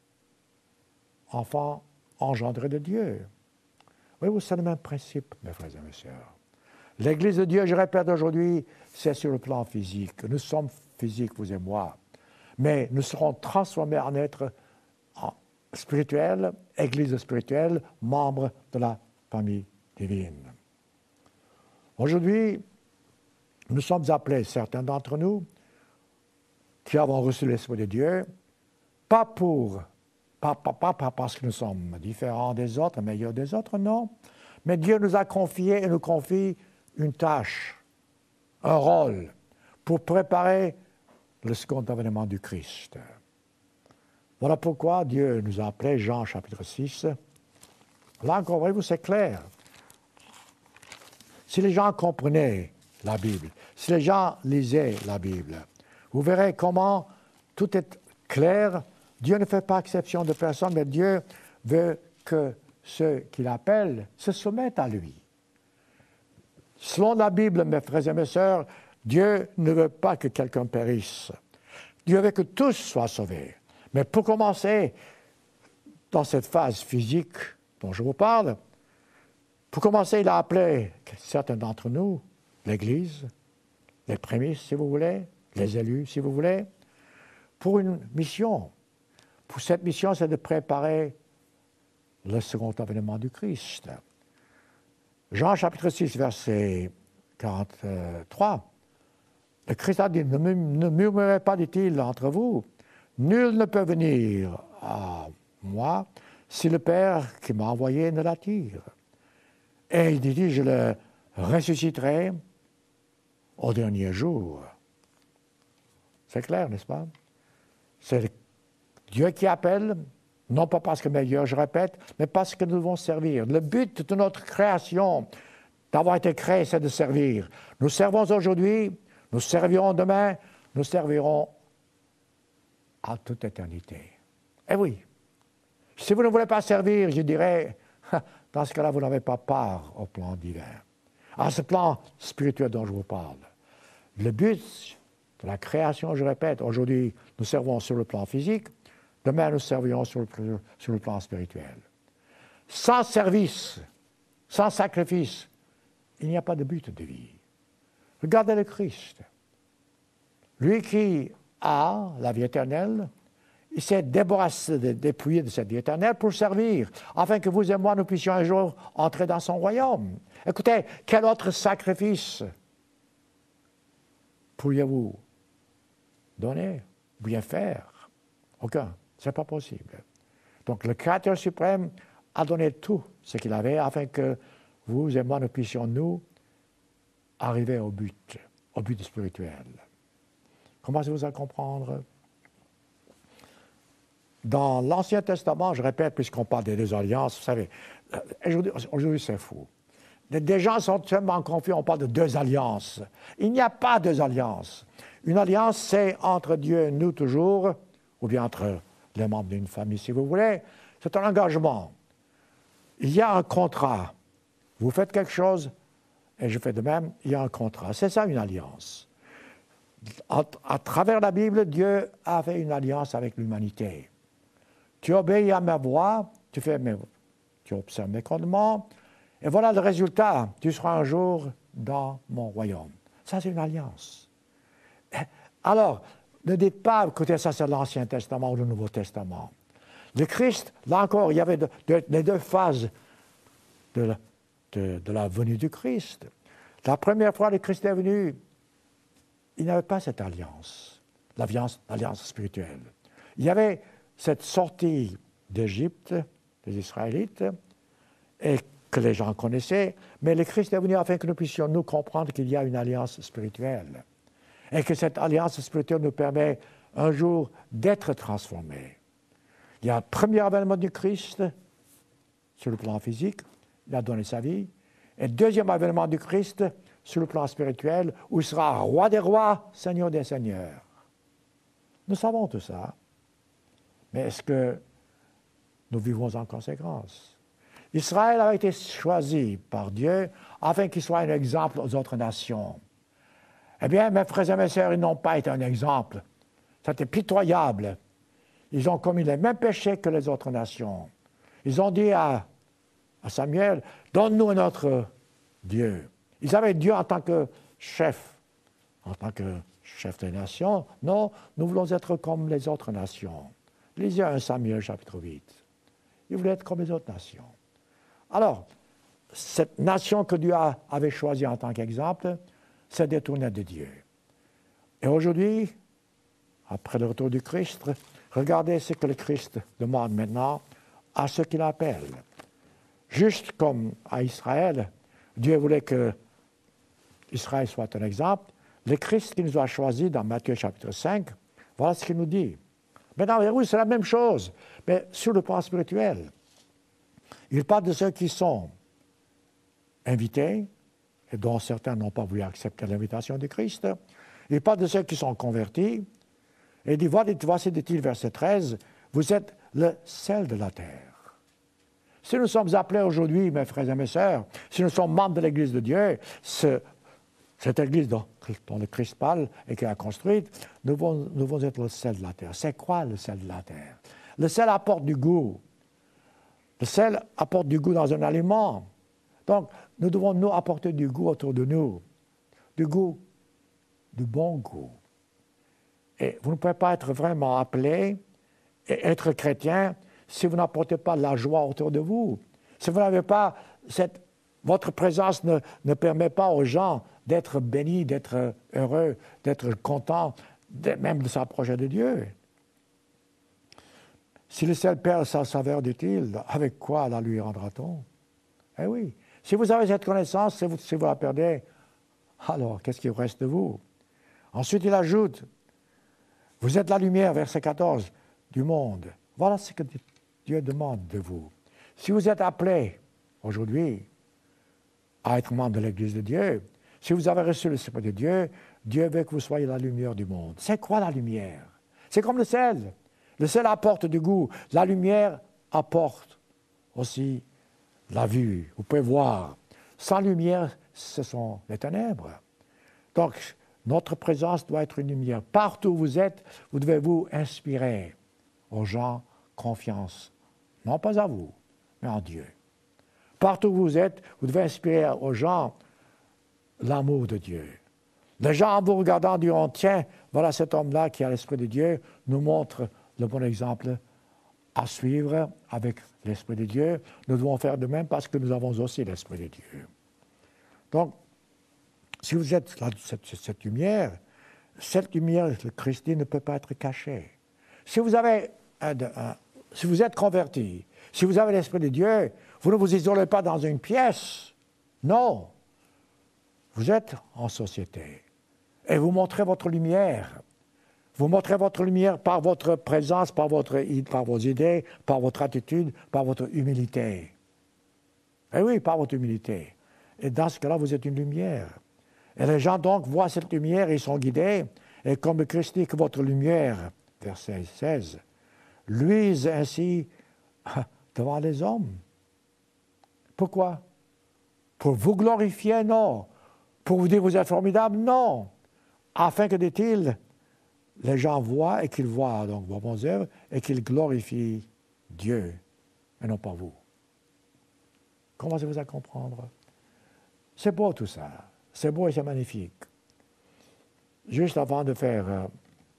Speaker 1: enfant engendré de Dieu. Oui, c'est le même principe, mes frères et mes sœurs. L'Église de Dieu, je répète aujourd'hui, c'est sur le plan physique. Nous sommes physiques, vous et moi. Mais nous serons transformés en êtres spirituels, Église spirituelle, membres de la famille divine. Aujourd'hui, nous sommes appelés, certains d'entre nous, qui avons reçu l'Esprit de Dieu, pas pour, pas, pas, pas, pas parce que nous sommes différents des autres, meilleurs des autres, non, mais Dieu nous a confié et nous confie une tâche, un rôle, pour préparer le second avènement du Christ. Voilà pourquoi Dieu nous a appelés, Jean chapitre six. Là encore, voyez-vous, c'est clair. Si les gens comprenaient la Bible, si les gens lisaient la Bible, vous verrez comment tout est clair. Dieu ne fait pas exception de personne, mais Dieu veut que ceux qu'il appelle se soumettent à lui. Selon la Bible, mes frères et mes sœurs, Dieu ne veut pas que quelqu'un périsse. Dieu veut que tous soient sauvés. Mais pour commencer, dans cette phase physique dont je vous parle, pour commencer, il a appelé certains d'entre nous, l'Église, les prémices, si vous voulez, les élus, si vous voulez, pour une mission. Pour cette mission, c'est de préparer le second avènement du Christ. Jean chapitre six, verset quarante-trois. Le Christ a dit, ne, ne murmurez pas, dit-il, entre vous. Nul ne peut venir à moi si le Père qui m'a envoyé ne l'attire. Et il dit, je le ressusciterai au dernier jour. C'est clair, n'est-ce pas? C'est Dieu qui appelle, non pas parce que meilleur, je répète, mais parce que nous devons servir. Le but de notre création, d'avoir été créé, c'est de servir. Nous servons aujourd'hui, nous servirons demain, nous servirons à toute éternité. Eh oui, si vous ne voulez pas servir, je dirais, dans ce cas-là, vous n'avez pas part au plan divin. À ce plan spirituel dont je vous parle. Le but de la création, je répète, aujourd'hui, nous servons sur le plan physique, demain, nous servirons sur le, sur le plan spirituel. Sans service, sans sacrifice, il n'y a pas de but de vie. Regardez le Christ. Lui qui a la vie éternelle, il s'est débarrassé, dépouillé de cette vie éternelle pour servir, afin que vous et moi, nous puissions un jour entrer dans son royaume. Écoutez, quel autre sacrifice pourriez-vous donner, bien faire. Aucun. Ce n'est pas possible. Donc le Créateur suprême a donné tout ce qu'il avait afin que vous et moi, nous puissions, nous, arriver au but, au but spirituel. Commencez-vous à comprendre? Dans l'Ancien Testament, je répète, puisqu'on parle des deux alliances, vous savez, aujourd'hui, aujourd'hui c'est fou. Des gens sont tellement confus, on parle de deux alliances. Il n'y a pas deux alliances. Une alliance, c'est entre Dieu et nous toujours, ou bien entre les membres d'une famille, si vous voulez. C'est un engagement. Il y a un contrat. Vous faites quelque chose, et je fais de même, il y a un contrat. C'est ça une alliance. À, à travers la Bible, Dieu a fait une alliance avec l'humanité. Tu obéis à ma voix, tu, fais mes, tu observes mes commandements, et voilà le résultat. Tu seras un jour dans mon royaume. Ça, c'est une alliance. Alors, ne dites pas, écoutez, ça c'est l'Ancien Testament ou le Nouveau Testament. Le Christ, là encore, il y avait de, de, les deux phases de la, de, de la venue du Christ. La première fois que le Christ est venu, il n'avait pas cette alliance, l'alliance, l'alliance spirituelle. Il y avait cette sortie d'Égypte, des Israélites, et que les gens connaissaient, mais le Christ est venu afin que nous puissions nous comprendre qu'il y a une alliance spirituelle, et que cette alliance spirituelle nous permet un jour d'être transformés. Il y a un premier avènement du Christ, sur le plan physique, il a donné sa vie, et deuxième avènement du Christ, sur le plan spirituel, où il sera roi des rois, seigneur des seigneurs. Nous savons tout ça, mais est-ce que nous vivons en conséquence? Israël a été choisi par Dieu afin qu'il soit un exemple aux autres nations. Eh bien, mes frères et mes sœurs, ils n'ont pas été un exemple. C'était pitoyable. Ils ont commis les mêmes péchés que les autres nations. Ils ont dit à, à Samuel, donne-nous un autre Dieu. Ils avaient Dieu en tant que chef, en tant que chef des nations. Non, nous voulons être comme les autres nations. Lisez un Samuel chapitre huit. Ils voulaient être comme les autres nations. Alors, cette nation que Dieu a, avait choisie en tant qu'exemple s'est détournée de Dieu. Et aujourd'hui, après le retour du Christ, regardez ce que le Christ demande maintenant à ceux qu'il appelle. Juste comme à Israël, Dieu voulait que Israël soit un exemple. Le Christ qui nous a choisis dans Matthieu chapitre cinq, voilà ce qu'il nous dit. Maintenant, oui, c'est la même chose, mais sur le plan spirituel. Il parle de ceux qui sont invités, et dont certains n'ont pas voulu accepter l'invitation du Christ. Il parle de ceux qui sont convertis, et il dit, voici, dit-il, verset treize, vous êtes le sel de la terre. Si nous sommes appelés aujourd'hui, mes frères et mes sœurs, si nous sommes membres de l'Église de Dieu, ce, cette Église dont, dont le Christ parle et qu'il a construite, nous devons, nous devons être le sel de la terre. C'est quoi le sel de la terre? Le sel apporte du goût. Le sel apporte du goût dans un aliment. Donc, nous devons nous apporter du goût autour de nous. Du goût, du bon goût. Et vous ne pouvez pas être vraiment appelé et être chrétien si vous n'apportez pas la joie autour de vous. Si vous n'avez pas cette... Votre présence ne, ne permet pas aux gens d'être bénis, d'être heureux, d'être contents, de, même de s'approcher de Dieu. Si le sel perd sa saveur, dit-il, avec quoi la lui rendra-t-on? Eh oui. Si vous avez cette connaissance, si vous, si vous la perdez, alors qu'est-ce qui reste de vous? Ensuite, il ajoute, vous êtes la lumière, verset quatorze, du monde. Voilà ce que Dieu demande de vous. Si vous êtes appelé aujourd'hui à être membre de l'Église de Dieu, si vous avez reçu l'Esprit de Dieu, Dieu veut que vous soyez la lumière du monde. C'est quoi la lumière? C'est comme le sel. Le sel apporte du goût. La lumière apporte aussi la vue. Vous pouvez voir. Sans lumière, ce sont les ténèbres. Donc, notre présence doit être une lumière. Partout où vous êtes, vous devez vous inspirer aux gens confiance. Non pas à vous, mais en Dieu. Partout où vous êtes, vous devez inspirer aux gens l'amour de Dieu. Les gens, en vous regardant, diront, tiens, voilà cet homme-là qui a l'Esprit de Dieu, nous montre le bon exemple à suivre avec l'Esprit de Dieu. Nous devons faire de même parce que nous avons aussi l'Esprit de Dieu. Donc, si vous êtes là, cette, cette lumière, cette lumière, le Christ ne peut pas être cachée. Si vous avez un, un, si vous êtes converti, si vous avez l'Esprit de Dieu, vous ne vous isolez pas dans une pièce. Non. Vous êtes en société. Et vous montrez votre lumière. Vous montrez votre lumière par votre présence, par, votre, par vos idées, par votre attitude, par votre humilité. Eh oui, par votre humilité. Et dans ce cas-là, vous êtes une lumière. Et les gens donc voient cette lumière et ils sont guidés. Et comme le Christ dit que votre lumière, verset seize, luise ainsi devant les hommes. Pourquoi? Pour vous glorifier? Non. Pour vous dire vous êtes formidable? Non. Afin que, dit-il, les gens voient et qu'ils voient donc vos bonnes œuvres et qu'ils glorifient Dieu et non pas vous. Commencez-vous à comprendre? C'est beau tout ça. C'est beau et c'est magnifique. Juste avant de faire euh,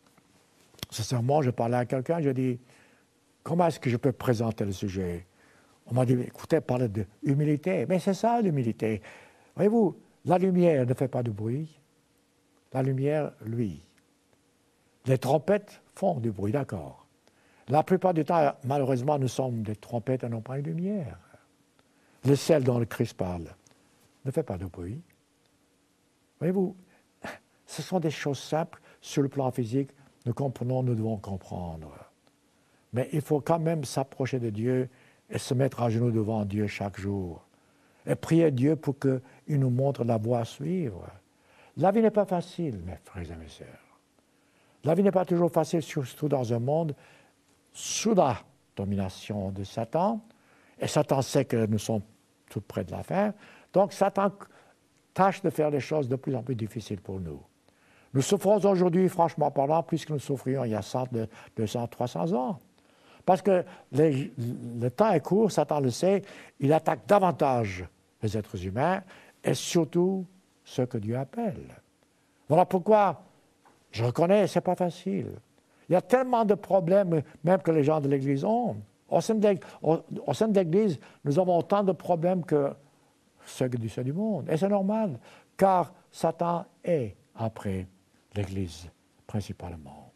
Speaker 1: ce sermon, je parlais à quelqu'un, je dis, comment est-ce que je peux présenter le sujet? On m'a dit, écoutez, parlez de humilité. Mais c'est ça l'humilité. Voyez-vous, la lumière ne fait pas de bruit. La lumière, lui. Les trompettes font du bruit, d'accord. La plupart du temps, malheureusement, nous sommes des trompettes et non pas une lumière. Le sel dont le Christ parle ne fait pas de bruit. Voyez-vous, ce sont des choses simples sur le plan physique. Nous comprenons, nous devons comprendre. Mais il faut quand même s'approcher de Dieu et se mettre à genoux devant Dieu chaque jour. Et prier Dieu pour qu'il nous montre la voie à suivre. La vie n'est pas facile, mes frères et mes sœurs. La vie n'est pas toujours facile, surtout dans un monde sous la domination de Satan. Et Satan sait que nous sommes tout près de la fin. Donc Satan tâche de faire les choses de plus en plus difficiles pour nous. Nous souffrons aujourd'hui, franchement parlant, plus que nous souffrions il y a cent, deux cents, trois cents ans. Parce que les, le temps est court, Satan le sait, il attaque davantage les êtres humains et surtout ceux que Dieu appelle. Voilà pourquoi, je reconnais, ce n'est pas facile. Il y a tellement de problèmes, même que les gens de l'Église ont. Au sein de l'Église, nous avons autant de problèmes que ceux du sein du monde. Et c'est normal, car Satan est après l'Église, principalement.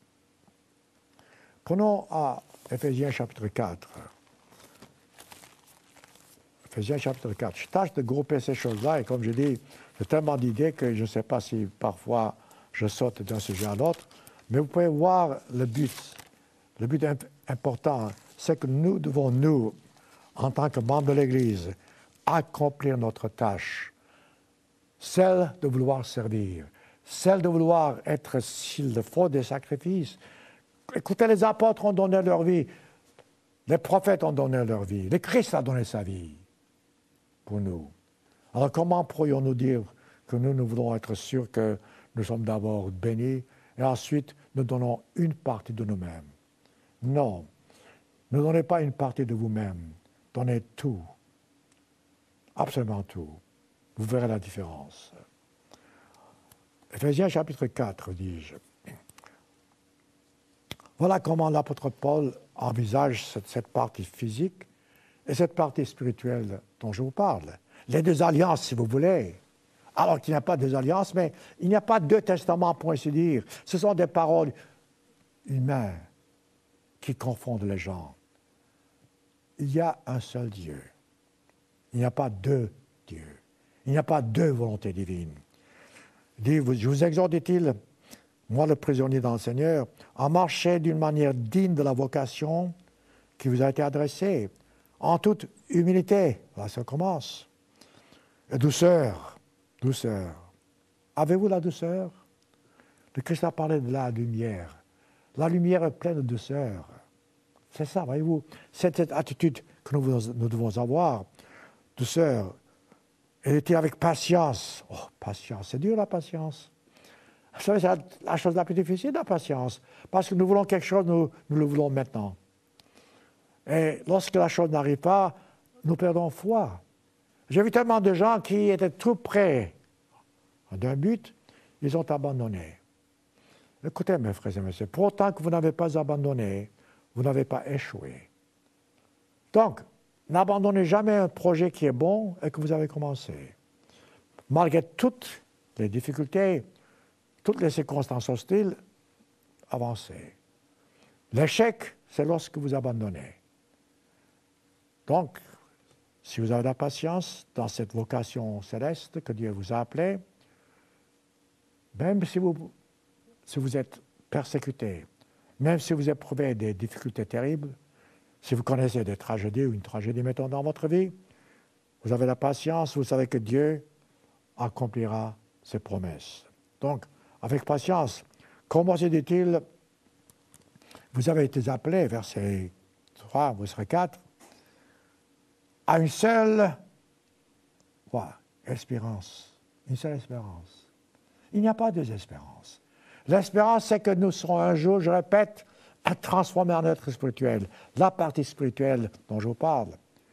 Speaker 1: Prenons à Éphésiens chapitre quatre. Éphésiens chapitre quatre. Je tâche de grouper ces choses-là, et comme je dis, j'ai tellement d'idées que je ne sais pas si parfois je saute d'un sujet à l'autre, mais vous pouvez voir le but. Le but important, c'est que nous devons, nous, en tant que membres de l'Église, accomplir notre tâche, celle de vouloir servir, celle de vouloir être, s'il le faut, des sacrifices. Écoutez, les apôtres ont donné leur vie, les prophètes ont donné leur vie, le Christ a donné sa vie pour nous. Alors comment pourrions-nous dire que nous, nous voulons être sûrs que nous sommes d'abord bénis et ensuite nous donnons une partie de nous-mêmes? Non, ne donnez pas une partie de vous-même, donnez tout, absolument tout. Vous verrez la différence. Éphésiens chapitre quatre, dis-je. Voilà comment l'apôtre Paul envisage cette, cette partie physique et cette partie spirituelle dont je vous parle. Les deux alliances, si vous voulez. Alors qu'il n'y a pas deux alliances, mais il n'y a pas deux testaments, pour ainsi dire. Ce sont des paroles humaines qui confondent les gens. Il y a un seul Dieu. Il n'y a pas deux dieux. Il n'y a pas deux volontés divines. Je vous exhorte, dit-il, moi le prisonnier dans le Seigneur, à marcher d'une manière digne de la vocation qui vous a été adressée, en toute humilité. Là, ça commence. Et douceur, douceur. Avez-vous la douceur? Le Christ a parlé de la lumière. La lumière est pleine de douceur. C'est ça, voyez-vous. C'est cette attitude que nous, nous devons avoir. Douceur. Elle était avec patience. Oh, patience, c'est dur la patience. Vous savez, c'est la, la chose la plus difficile, la patience. Parce que nous voulons quelque chose, nous, nous le voulons maintenant. Et lorsque la chose n'arrive pas, nous perdons foi. J'ai vu tellement de gens qui étaient tout près d'un but, ils ont abandonné. Écoutez, mes frères et mes sœurs, pour autant que vous n'avez pas abandonné, vous n'avez pas échoué. Donc, n'abandonnez jamais un projet qui est bon et que vous avez commencé. Malgré toutes les difficultés, toutes les circonstances hostiles, avancez. L'échec, c'est lorsque vous abandonnez. Donc, si vous avez la patience dans cette vocation céleste que Dieu vous a appelée, même si vous, si vous êtes persécuté, même si vous éprouvez des difficultés terribles, si vous connaissez des tragédies ou une tragédie, mettons, dans votre vie, vous avez la patience, vous savez que Dieu accomplira ses promesses. Donc, avec patience, comment se dit-il, vous avez été appelés, verset trois, verset quatre, à une seule voilà, espérance. Une seule espérance. Il n'y a pas deux espérances. L'espérance, c'est que nous serons un jour, je répète, transformés en être spirituel. La partie spirituelle dont je vous parle,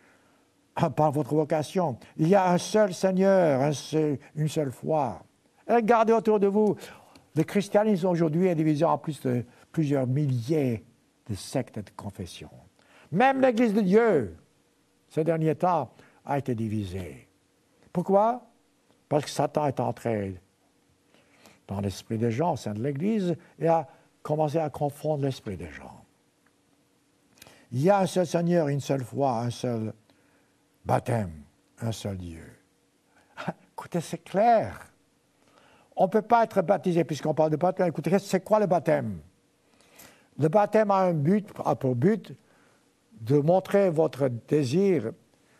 Speaker 1: par votre vocation. Il y a un seul Seigneur, un seul, une seule foi. Regardez autour de vous. Le christianisme aujourd'hui est divisé en plus de plusieurs milliers de sectes et de confessions. Même l'Église de Dieu, ces derniers temps, a été divisée. Pourquoi? Parce que Satan est entré dans l'esprit des gens au sein de l'Église et a commencé à confondre l'esprit des gens. Il y a un seul Seigneur, une seule foi, un seul baptême, un seul Dieu. Écoutez, c'est clair. On ne peut pas être baptisé, puisqu'on parle de baptême. Écoutez, c'est quoi le baptême? Le baptême a un but, a pour but de montrer votre désir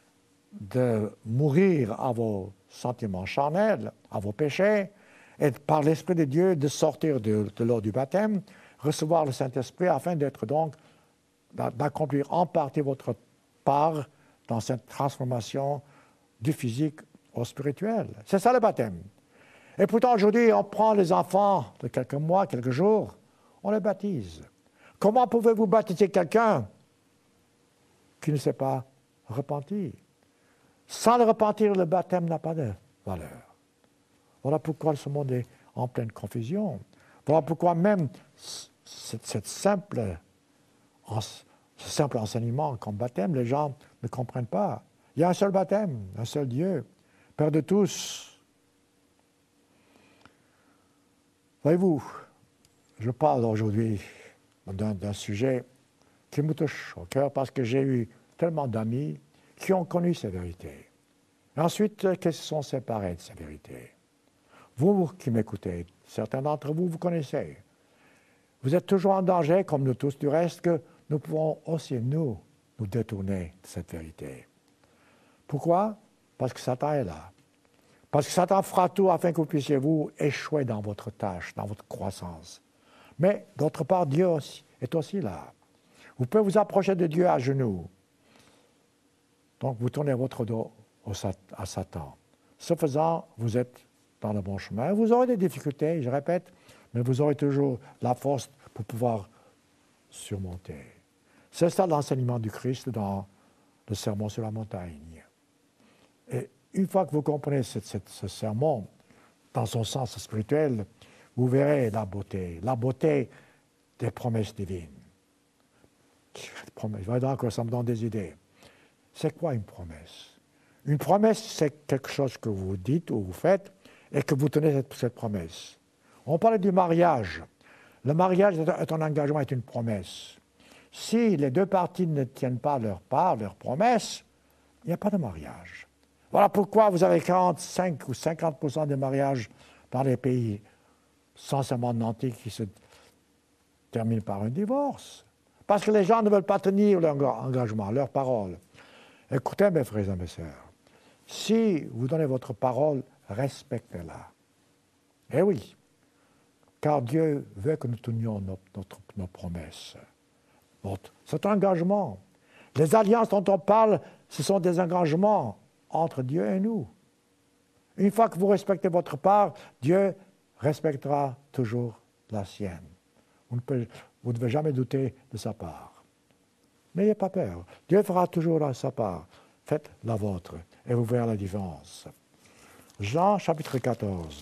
Speaker 1: de mourir à vos sentiments charnels, à vos péchés, et par l'Esprit de Dieu de sortir de, de l'eau du baptême, recevoir le Saint-Esprit afin d'être donc, d'accomplir en partie votre part dans cette transformation du physique au spirituel. C'est ça le baptême. Et pourtant, aujourd'hui, on prend les enfants de quelques mois, quelques jours, on les baptise. Comment pouvez-vous baptiser quelqu'un qui ne s'est pas repenti? Sans le repentir, le baptême n'a pas de valeur. Voilà pourquoi ce monde est en pleine confusion. Voilà pourquoi même cette, cette simple, ce simple enseignement comme baptême, les gens ne comprennent pas. Il y a un seul baptême, un seul Dieu, Père de tous. Voyez-vous, je parle aujourd'hui d'un, d'un sujet qui me touche au cœur parce que j'ai eu tellement d'amis qui ont connu ces vérités. Et ensuite, qui se sont séparés de ces vérités. Vous qui m'écoutez, certains d'entre vous, vous connaissez. Vous êtes toujours en danger, comme nous tous du reste, que nous pouvons aussi, nous, nous détourner de cette vérité. Pourquoi? Parce que Satan est là. Parce que Satan fera tout afin que vous puissiez vous échouer dans votre tâche, dans votre croissance. Mais, d'autre part, Dieu aussi, est aussi là. Vous pouvez vous approcher de Dieu à genoux. Donc, vous tournez votre dos au, à Satan. Ce faisant, vous êtes dans le bon chemin. Vous aurez des difficultés, je répète, mais vous aurez toujours la force pour pouvoir surmonter. C'est ça l'enseignement du Christ dans le sermon sur la montagne. Et une fois que vous comprenez cette, cette, ce sermon dans son sens spirituel, vous verrez la beauté, la beauté des promesses divines. Donc, ça me donne des idées. C'est quoi une promesse? Une promesse, c'est quelque chose que vous dites ou vous faites et que vous tenez cette, cette promesse. On parle du mariage. Le mariage est un engagement, est une promesse. Si les deux parties ne tiennent pas leur part, leur promesse, il n'y a pas de mariage. Voilà pourquoi vous avez quarante-cinq ou cinquante pour cent des mariages dans les pays censément nantis qui se terminent par un divorce. Parce que les gens ne veulent pas tenir leur engagement, leur parole. Écoutez, mes frères et mes sœurs, si vous donnez votre parole, respectez-la. Eh oui, car Dieu veut que nous tenions nos, notre, nos promesses. Notre, c'est un engagement. Les alliances dont on parle, ce sont des engagements entre Dieu et nous. Une fois que vous respectez votre part, Dieu respectera toujours la sienne. Vous ne, pouvez, vous ne devez jamais douter de sa part. N'ayez pas peur. Dieu fera toujours sa part. Faites la vôtre et vous verrez la différence. Jean chapitre quatorze.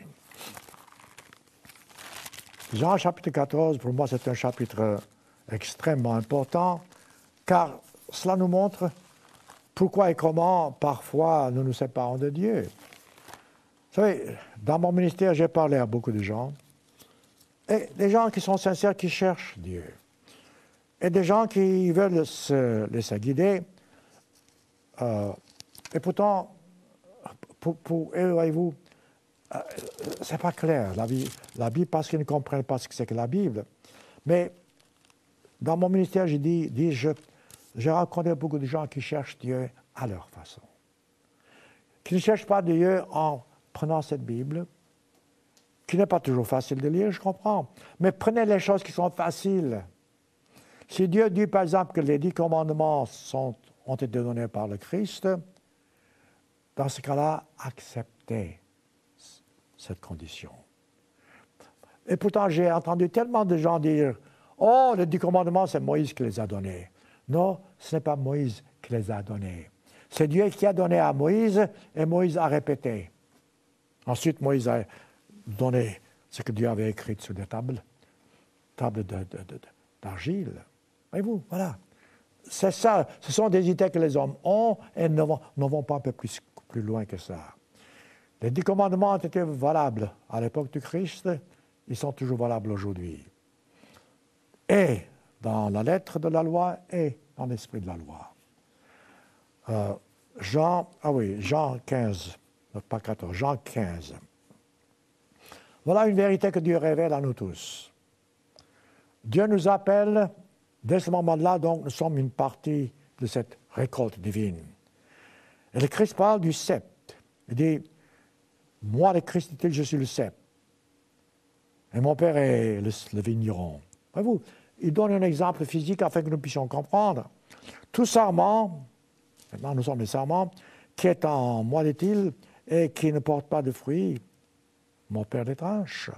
Speaker 1: Jean chapitre quatorze, pour moi, c'est un chapitre extrêmement important, car cela nous montre pourquoi et comment, parfois, nous nous séparons de Dieu. savez, dans mon ministère, j'ai parlé à beaucoup de gens, et des gens qui sont sincères, qui cherchent Dieu, et des gens qui veulent se laisser guider, euh, et pourtant, pour, pour eux, voyez-vous, euh, c'est pas clair, la Bible, la Bible parce qu'ils ne comprennent pas ce que c'est que la Bible. Mais dans mon ministère, j'ai dit, dit je, j'ai rencontré beaucoup de gens qui cherchent Dieu à leur façon, qui ne cherchent pas Dieu en prenant cette Bible, qui n'est pas toujours facile de lire, je comprends, mais prenez les choses qui sont faciles. Si Dieu dit, par exemple, que les dix commandements sont, ont été donnés par le Christ, dans ce cas-là, acceptez cette condition. Et pourtant, j'ai entendu tellement de gens dire « Oh, les dix commandements, c'est Moïse qui les a donnés. » Non, ce n'est pas Moïse qui les a donnés. C'est Dieu qui a donné à Moïse, et Moïse a répété. Ensuite, Moïse a donné ce que Dieu avait écrit sur des tables, tables de, de, de, d'argile. Voyez-vous, voilà. C'est ça, ce sont des idées que les hommes ont et ne vont, ne vont pas un peu plus, plus loin que ça. Les dix commandements ont été valables à l'époque du Christ, ils sont toujours valables aujourd'hui. Et dans la lettre de la loi et dans l'esprit de la loi. Euh, Jean, ah oui, Jean quinze, pas quatorze, Jean quinze. Voilà une vérité que Dieu révèle à nous tous. Dieu nous appelle, dès ce moment-là, donc nous sommes une partie de cette récolte divine. Et le Christ parle du cep. Il dit, moi le Christ dit-il, je suis le cep. Et mon Père est le, le vigneron. Voyez-vous, il donne un exemple physique afin que nous puissions comprendre. Tout sarment, maintenant nous sommes les sarments, qui est en moi, dit-il, et qui ne porte pas de fruits, mon Père les tranche.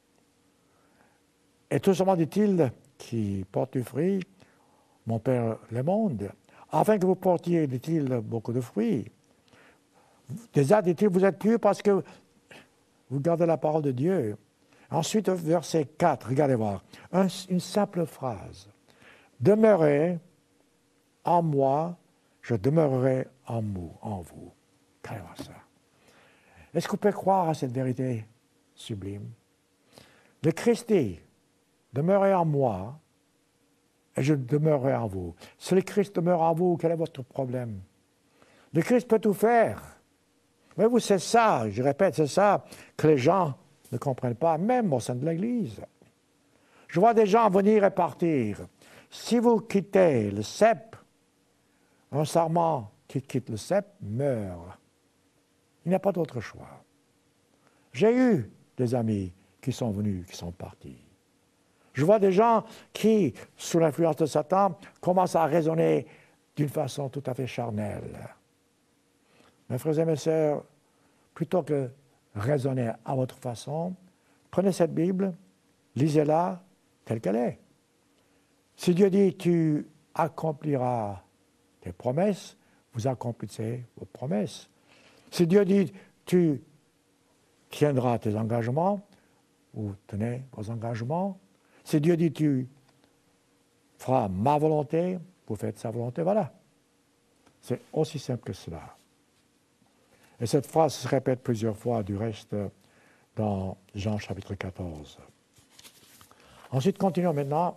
Speaker 1: Et tout sarment, dit-il, qui porte du fruit, mon Père les monde, afin que vous portiez, dit-il, beaucoup de fruits. Déjà, dit-il, vous êtes purs parce que vous gardez la parole de Dieu. Ensuite, verset quatre, regardez voir, un, une simple phrase. Demeurez en moi, je demeurerai en vous. En vous. Regardez voir ça. Est-ce que vous pouvez croire à cette vérité sublime? Le Christ dit, demeurez en moi, et je demeurerai en vous. Si le Christ demeure en vous, quel est votre problème? Le Christ peut tout faire. Mais vous, c'est ça, je répète, c'est ça que les gens ne comprennent pas, même au sein de l'Église. Je vois des gens venir et partir. Si vous quittez le cep, un sarment qui quitte le cep meurt. Il n'y a pas d'autre choix. J'ai eu des amis qui sont venus, qui sont partis. Je vois des gens qui, sous l'influence de Satan, commencent à raisonner d'une façon tout à fait charnelle. Mes frères et mes sœurs, plutôt que raisonner à votre façon, prenez cette Bible, lisez-la telle qu'elle est. Si Dieu dit, tu accompliras tes promesses, vous accomplissez vos promesses. Si Dieu dit, tu tiendras tes engagements, vous tenez vos engagements. Si Dieu dit, tu feras ma volonté, vous faites sa volonté, voilà. C'est aussi simple que cela. Et cette phrase se répète plusieurs fois, du reste, dans Jean chapitre quatorze. Ensuite, continuons maintenant.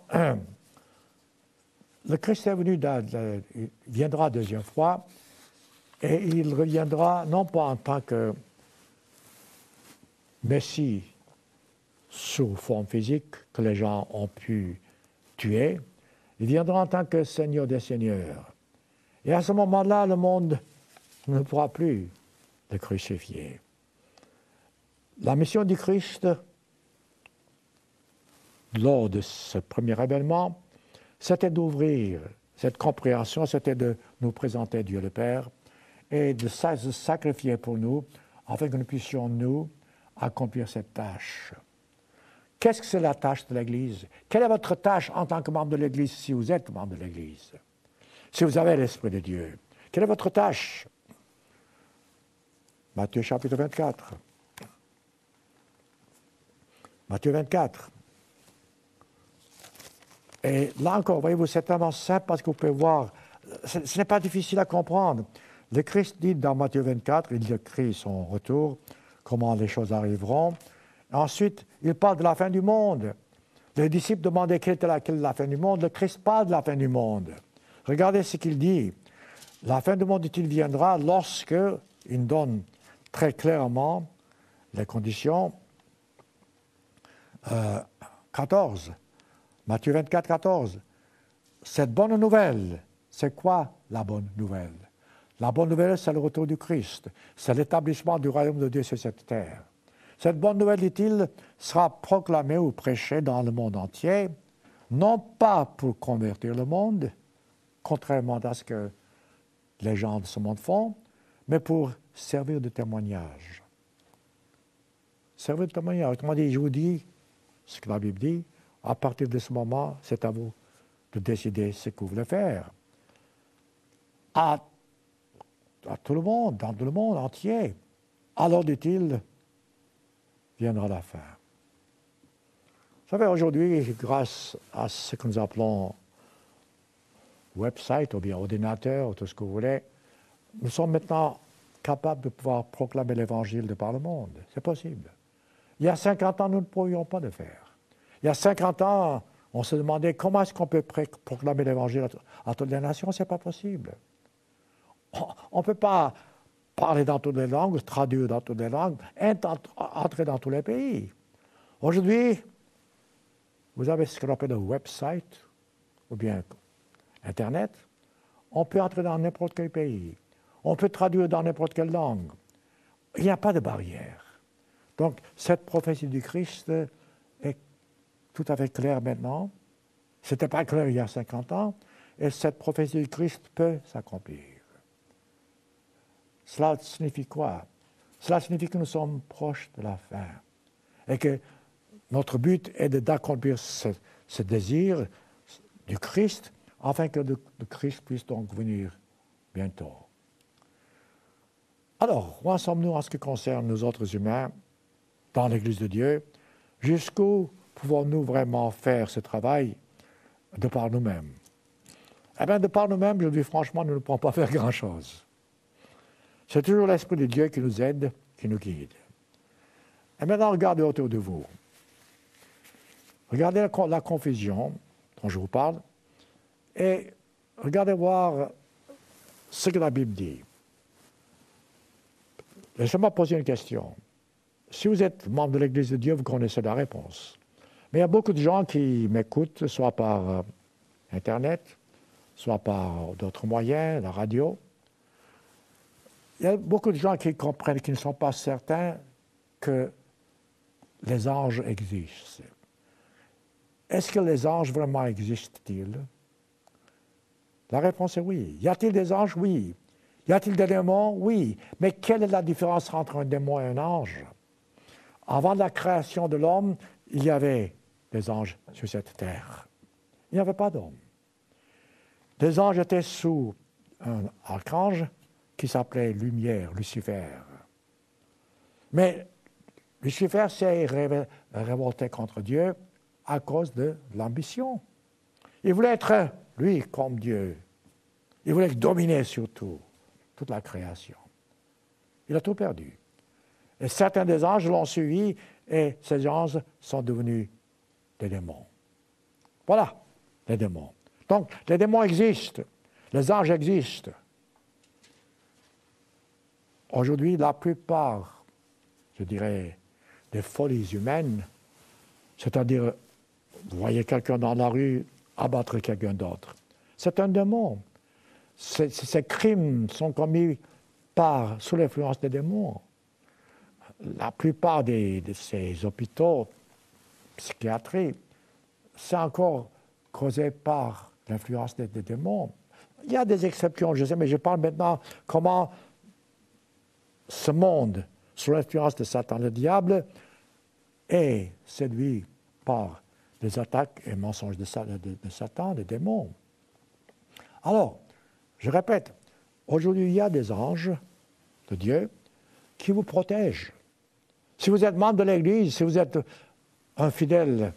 Speaker 1: Le Christ est venu, il viendra deuxième fois, et il reviendra non pas en tant que Messie sous forme physique que les gens ont pu tuer, il viendra en tant que Seigneur des Seigneurs. Et à ce moment-là, le monde ne pourra plus le crucifier. La mission du Christ, lors de ce premier événement, c'était d'ouvrir cette compréhension, c'était de nous présenter Dieu le Père et de se sacrifier pour nous, afin que nous puissions, nous, accomplir cette tâche. Qu'est-ce que c'est la tâche de l'Église? Quelle est votre tâche en tant que membre de l'Église, si vous êtes membre de l'Église? Si vous avez l'Esprit de Dieu, quelle est votre tâche? Matthieu chapitre vingt-quatre. Matthieu vingt-quatre. Et là encore, voyez-vous, c'est tellement simple parce que vous pouvez voir, ce, ce n'est pas difficile à comprendre. Le Christ dit dans Matthieu vingt-quatre, il écrit son retour, comment les choses arriveront. Ensuite, il parle de la fin du monde. Les disciples demandaient quelle était la, quelle est la fin du monde. Le Christ parle de la fin du monde. Regardez ce qu'il dit. La fin du monde, dit-il, viendra lorsque, il donne très clairement les conditions. Euh, quatorze, Matthieu vingt-quatre, quatorze. Cette bonne nouvelle, c'est quoi la bonne nouvelle? La bonne nouvelle, c'est le retour du Christ. C'est l'établissement du royaume de Dieu sur cette terre. Cette bonne nouvelle, dit-il, sera proclamée ou prêchée dans le monde entier, non pas pour convertir le monde, contrairement à ce que les gens de ce monde font, mais pour servir de témoignage. Servir de témoignage. Autrement dit, je vous dis ce que la Bible dit, à partir de ce moment, c'est à vous de décider ce que vous voulez faire. À, à tout le monde, dans tout le monde entier. Alors, dit-il, viendra la fin. Vous savez, aujourd'hui, grâce à ce que nous appelons website ou bien ordinateur ou tout ce que vous voulez, nous sommes maintenant capables de pouvoir proclamer l'Évangile de par le monde. C'est possible. Il y a cinquante ans, nous ne pourrions pas le faire. Il y a cinquante ans, on se demandait comment est-ce qu'on peut proclamer l'Évangile à, à toutes les nations. Ce n'est pas possible. On ne peut pas parler dans toutes les langues, traduire dans toutes les langues, entrer dans tous les pays. Aujourd'hui, vous avez ce qu'on appelle un website, ou bien Internet. On peut entrer dans n'importe quel pays. On peut traduire dans n'importe quelle langue. Il n'y a pas de barrière. Donc, cette prophétie du Christ est tout à fait claire maintenant. Ce n'était pas clair il y a cinquante ans, et cette prophétie du Christ peut s'accomplir. Cela signifie quoi? Cela signifie que nous sommes proches de la fin et que notre but est d'accomplir ce, ce désir du Christ afin que le, le Christ puisse donc venir bientôt. Alors, où en sommes-nous en ce qui concerne nous autres humains dans l'Église de Dieu? Jusqu'où pouvons-nous vraiment faire ce travail de par nous-mêmes? Eh bien, de par nous-mêmes, je dis franchement, nous ne pouvons pas faire grand-chose. C'est toujours l'Esprit de Dieu qui nous aide, qui nous guide. Et maintenant, regardez autour de vous. Regardez la, la confusion dont je vous parle et regardez voir ce que la Bible dit. Laissez-moi poser une question. Si vous êtes membre de l'Église de Dieu, vous connaissez la réponse. Mais il y a beaucoup de gens qui m'écoutent, soit par euh, Internet, soit par d'autres moyens, la radio. Il y a beaucoup de gens qui comprennent, qui ne sont pas certains que les anges existent. Est-ce que les anges vraiment existent-ils? La réponse est oui. Y a-t-il des anges? Oui. Y a-t-il des démons? Oui. Mais quelle est la différence entre un démon et un ange? Avant la création de l'homme, il y avait des anges sur cette terre. Il n'y avait pas d'hommes. Les anges étaient sous un archange qui s'appelait Lumière, Lucifer. Mais Lucifer s'est révolté contre Dieu à cause de l'ambition. Il voulait être, lui, comme Dieu. Il voulait dominer sur tout, toute la création. Il a tout perdu. Et certains des anges l'ont suivi et ces anges sont devenus des démons. Voilà, les démons. Donc, les démons existent. Les anges existent. Aujourd'hui, la plupart, je dirais, des folies humaines, c'est-à-dire, vous voyez quelqu'un dans la rue abattre quelqu'un d'autre, c'est un démon. Ces, ces crimes sont commis par, sous l'influence des démons. La plupart des, de ces hôpitaux psychiatriques, c'est encore causé par l'influence des, des démons. Il y a des exceptions, je sais, mais je parle maintenant comment ce monde, sous l'influence de Satan, le diable, est séduit par les attaques et mensonges de, de, de Satan, des démons. Alors, je répète, aujourd'hui, il y a des anges de Dieu qui vous protègent. Si vous êtes membre de l'Église, si vous êtes un fidèle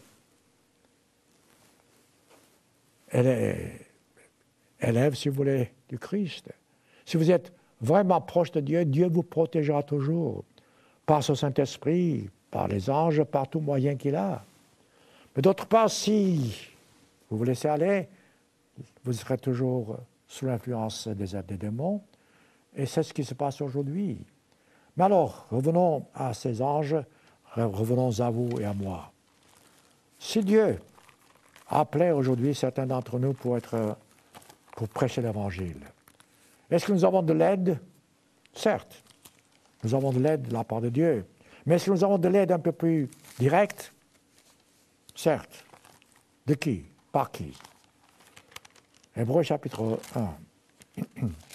Speaker 1: élève, si vous voulez, du Christ, si vous êtes vraiment proche de Dieu, Dieu vous protégera toujours. par son Saint-Esprit, par les anges, par tout moyen qu'il a. Mais d'autre part, si vous vous laissez aller, vous serez toujours sous l'influence des êtres des démons, et c'est ce qui se passe aujourd'hui. Mais alors, revenons à ces anges, revenons à vous et à moi. Si Dieu appelait aujourd'hui certains d'entre nous pour être, pour prêcher l'Évangile, est-ce que nous avons de l'aide? Certes, nous avons de l'aide de la part de Dieu. Mais est-ce que nous avons de l'aide un peu plus directe? Certes. De qui? Par qui? Hébreux chapitre un.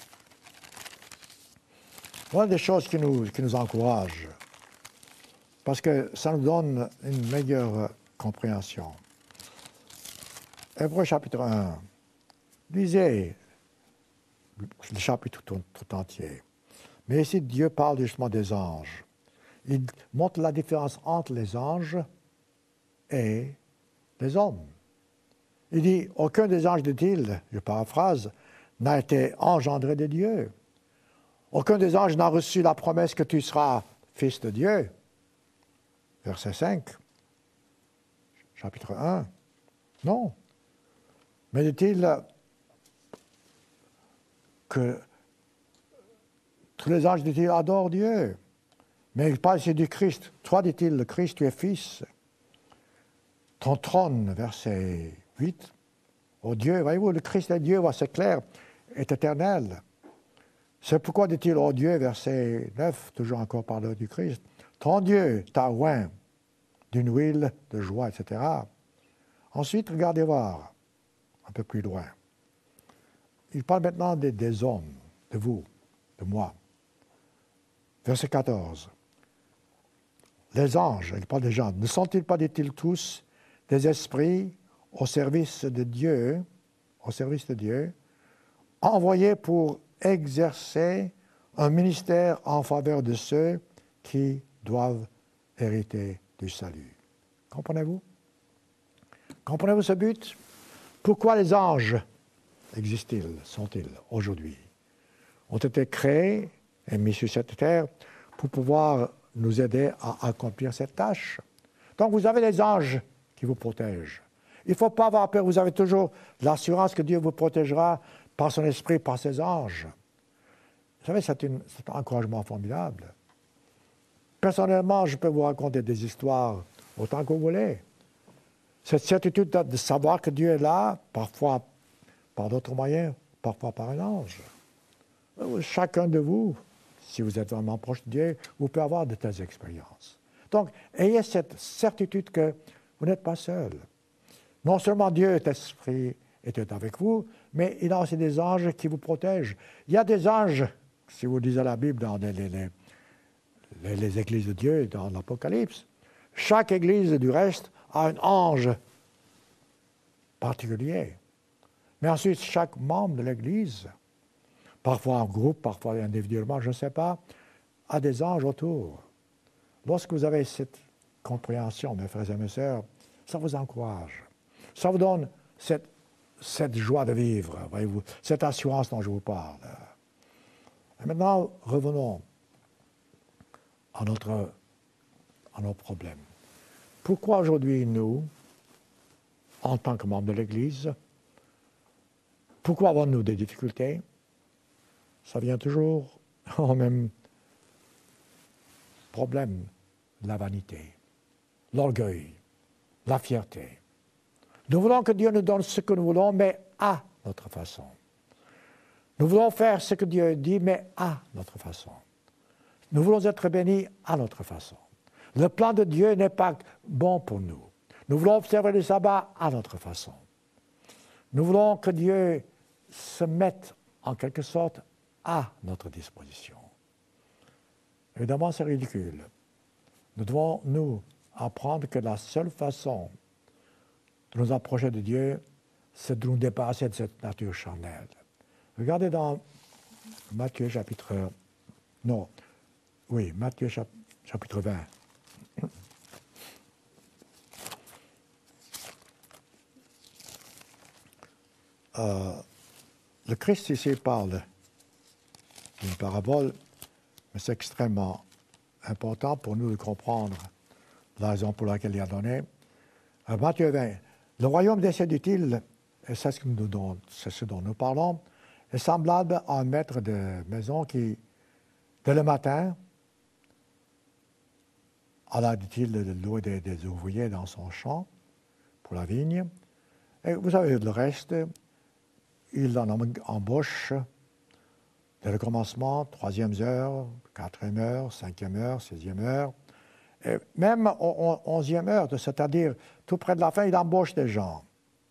Speaker 1: Voilà des choses qui nous, qui nous encouragent, parce que ça nous donne une meilleure compréhension. Hébreux chapitre un. Lisez le chapitre tout, tout entier. Mais ici, Dieu parle justement des anges. Il montre la différence entre les anges et les hommes. Il dit, aucun des anges, dit-il, je paraphrase, n'a été engendré de Dieu. Aucun des anges n'a reçu la promesse que tu seras fils de Dieu. Verset cinq, chapitre un. Non. Mais dit-il que tous les anges, dit-il, adorent Dieu. Mais il parle ici du Christ. Toi, dit-il, le Christ, tu es fils. Ton trône, verset huit. Ô Dieu, voyez-vous, le Christ est Dieu, c'est clair, est éternel. C'est pourquoi, dit-il, ô Dieu, verset neuf, toujours encore parler du Christ, ton Dieu t'a oint d'une huile de joie, et cetera. Ensuite, regardez voir, un peu plus loin. Il parle maintenant des, des hommes, de vous, de moi. Verset quatorze. Les anges, il parle des gens, ne sont-ils pas, dit-il, tous des esprits au service de Dieu, au service de Dieu, envoyés pour exercer un ministère en faveur de ceux qui doivent hériter du salut. Comprenez-vous? Comprenez-vous ce but? Pourquoi les anges existent-ils, sont-ils aujourd'hui? Ont été créés et mis sur cette terre pour pouvoir nous aider à accomplir cette tâche. Donc vous avez les anges qui vous protègent. Il ne faut pas avoir peur, vous avez toujours l'assurance que Dieu vous protégera par son esprit, par ses anges. Vous savez, c'est, une, c'est un encouragement formidable. Personnellement, je peux vous raconter des histoires autant que vous voulez. Cette certitude de savoir que Dieu est là, parfois par d'autres moyens, parfois par un ange. Chacun de vous, si vous êtes vraiment proche de Dieu, vous pouvez avoir de telles expériences. Donc, ayez cette certitude que vous n'êtes pas seul. Non seulement Dieu est esprit, est avec vous, mais il y a aussi des anges qui vous protègent. Il y a des anges, si vous lisez la Bible dans les, les, les, les églises de Dieu, dans l'Apocalypse, chaque église, du reste, a un ange particulier. Mais ensuite, chaque membre de l'église, parfois en groupe, parfois individuellement, je ne sais pas, a des anges autour. Lorsque vous avez cette compréhension, mes frères et mes sœurs, ça vous encourage. Ça vous donne cette, cette joie de vivre, voyez-vous, cette assurance dont je vous parle. Et maintenant, revenons à, notre, à nos problèmes. Pourquoi aujourd'hui, nous, en tant que membres de l'Église, pourquoi avons-nous des difficultés? Ça vient toujours au même problème, la vanité, l'orgueil, la fierté. Nous voulons que Dieu nous donne ce que nous voulons, mais à notre façon. Nous voulons faire ce que Dieu dit, mais à notre façon. Nous voulons être bénis à notre façon. Le plan de Dieu n'est pas bon pour nous. Nous voulons observer le sabbat à notre façon. Nous voulons que Dieu se mette en quelque sorte à notre disposition. Évidemment, c'est ridicule. Nous devons, nous, apprendre que la seule façon de nous approcher de Dieu, c'est de nous débarrasser de cette nature charnelle. Regardez dans Matthieu chapitre... Non, oui, Matthieu chapitre vingt. Euh, le Christ ici parle d'une parabole, mais c'est extrêmement important pour nous de comprendre la raison pour laquelle il a donné. Euh, Matthieu vingt. Le royaume des cieux, dit-il, et c'est ce, que nous donnons, c'est ce dont nous parlons, est semblable à un maître de maison qui, dès le matin, alla, dit-il, de louer des, des ouvriers dans son champ pour la vigne. Et vous savez, le reste, il en embauche dès le commencement, troisième heure, quatrième heure, cinquième heure, sixième heure. Et même au onzième heure, c'est-à-dire tout près de la fin, il embauche des gens.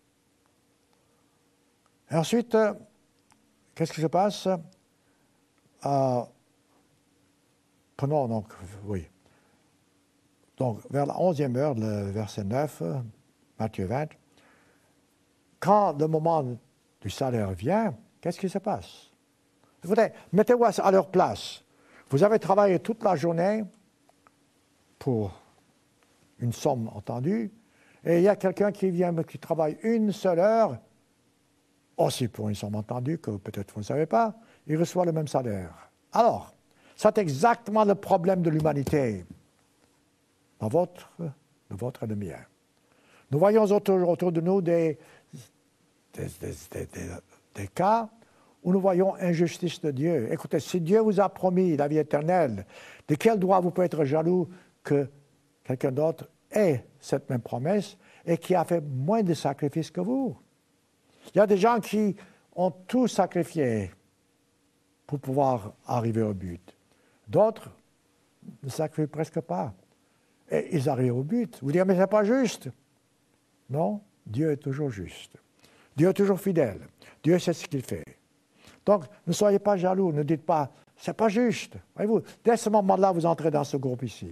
Speaker 1: Et ensuite, qu'est-ce qui se passe? euh, Prenons donc, oui. Donc, vers la onzième heure, le verset neuf, Matthieu vingt, quand le moment du salaire vient, qu'est-ce qui se passe? Écoutez, mettez-vous à leur place. Vous avez travaillé toute la journée pour une somme entendue, et il y a quelqu'un qui vient, qui travaille une seule heure, aussi pour une somme entendue, que peut-être vous ne savez pas, il reçoit le même salaire. Alors, c'est exactement le problème de l'humanité, dans votre, le vôtre et le mien. Nous voyons autour, autour de nous des, des, des, des, des, des cas où nous voyons injustice de Dieu. Écoutez, si Dieu vous a promis la vie éternelle, de quel droit vous pouvez être jaloux que quelqu'un d'autre ait cette même promesse et qui a fait moins de sacrifices que vous? Il y a des gens qui ont tout sacrifié pour pouvoir arriver au but. D'autres ne sacrifient presque pas. Et ils arrivent au but. Vous direz, mais ce n'est pas juste. Non, Dieu est toujours juste. Dieu est toujours fidèle. Dieu sait ce qu'il fait. Donc, ne soyez pas jaloux. Ne dites pas, c'est pas juste. Voyez-vous, dès ce moment-là, vous entrez dans ce groupe ici.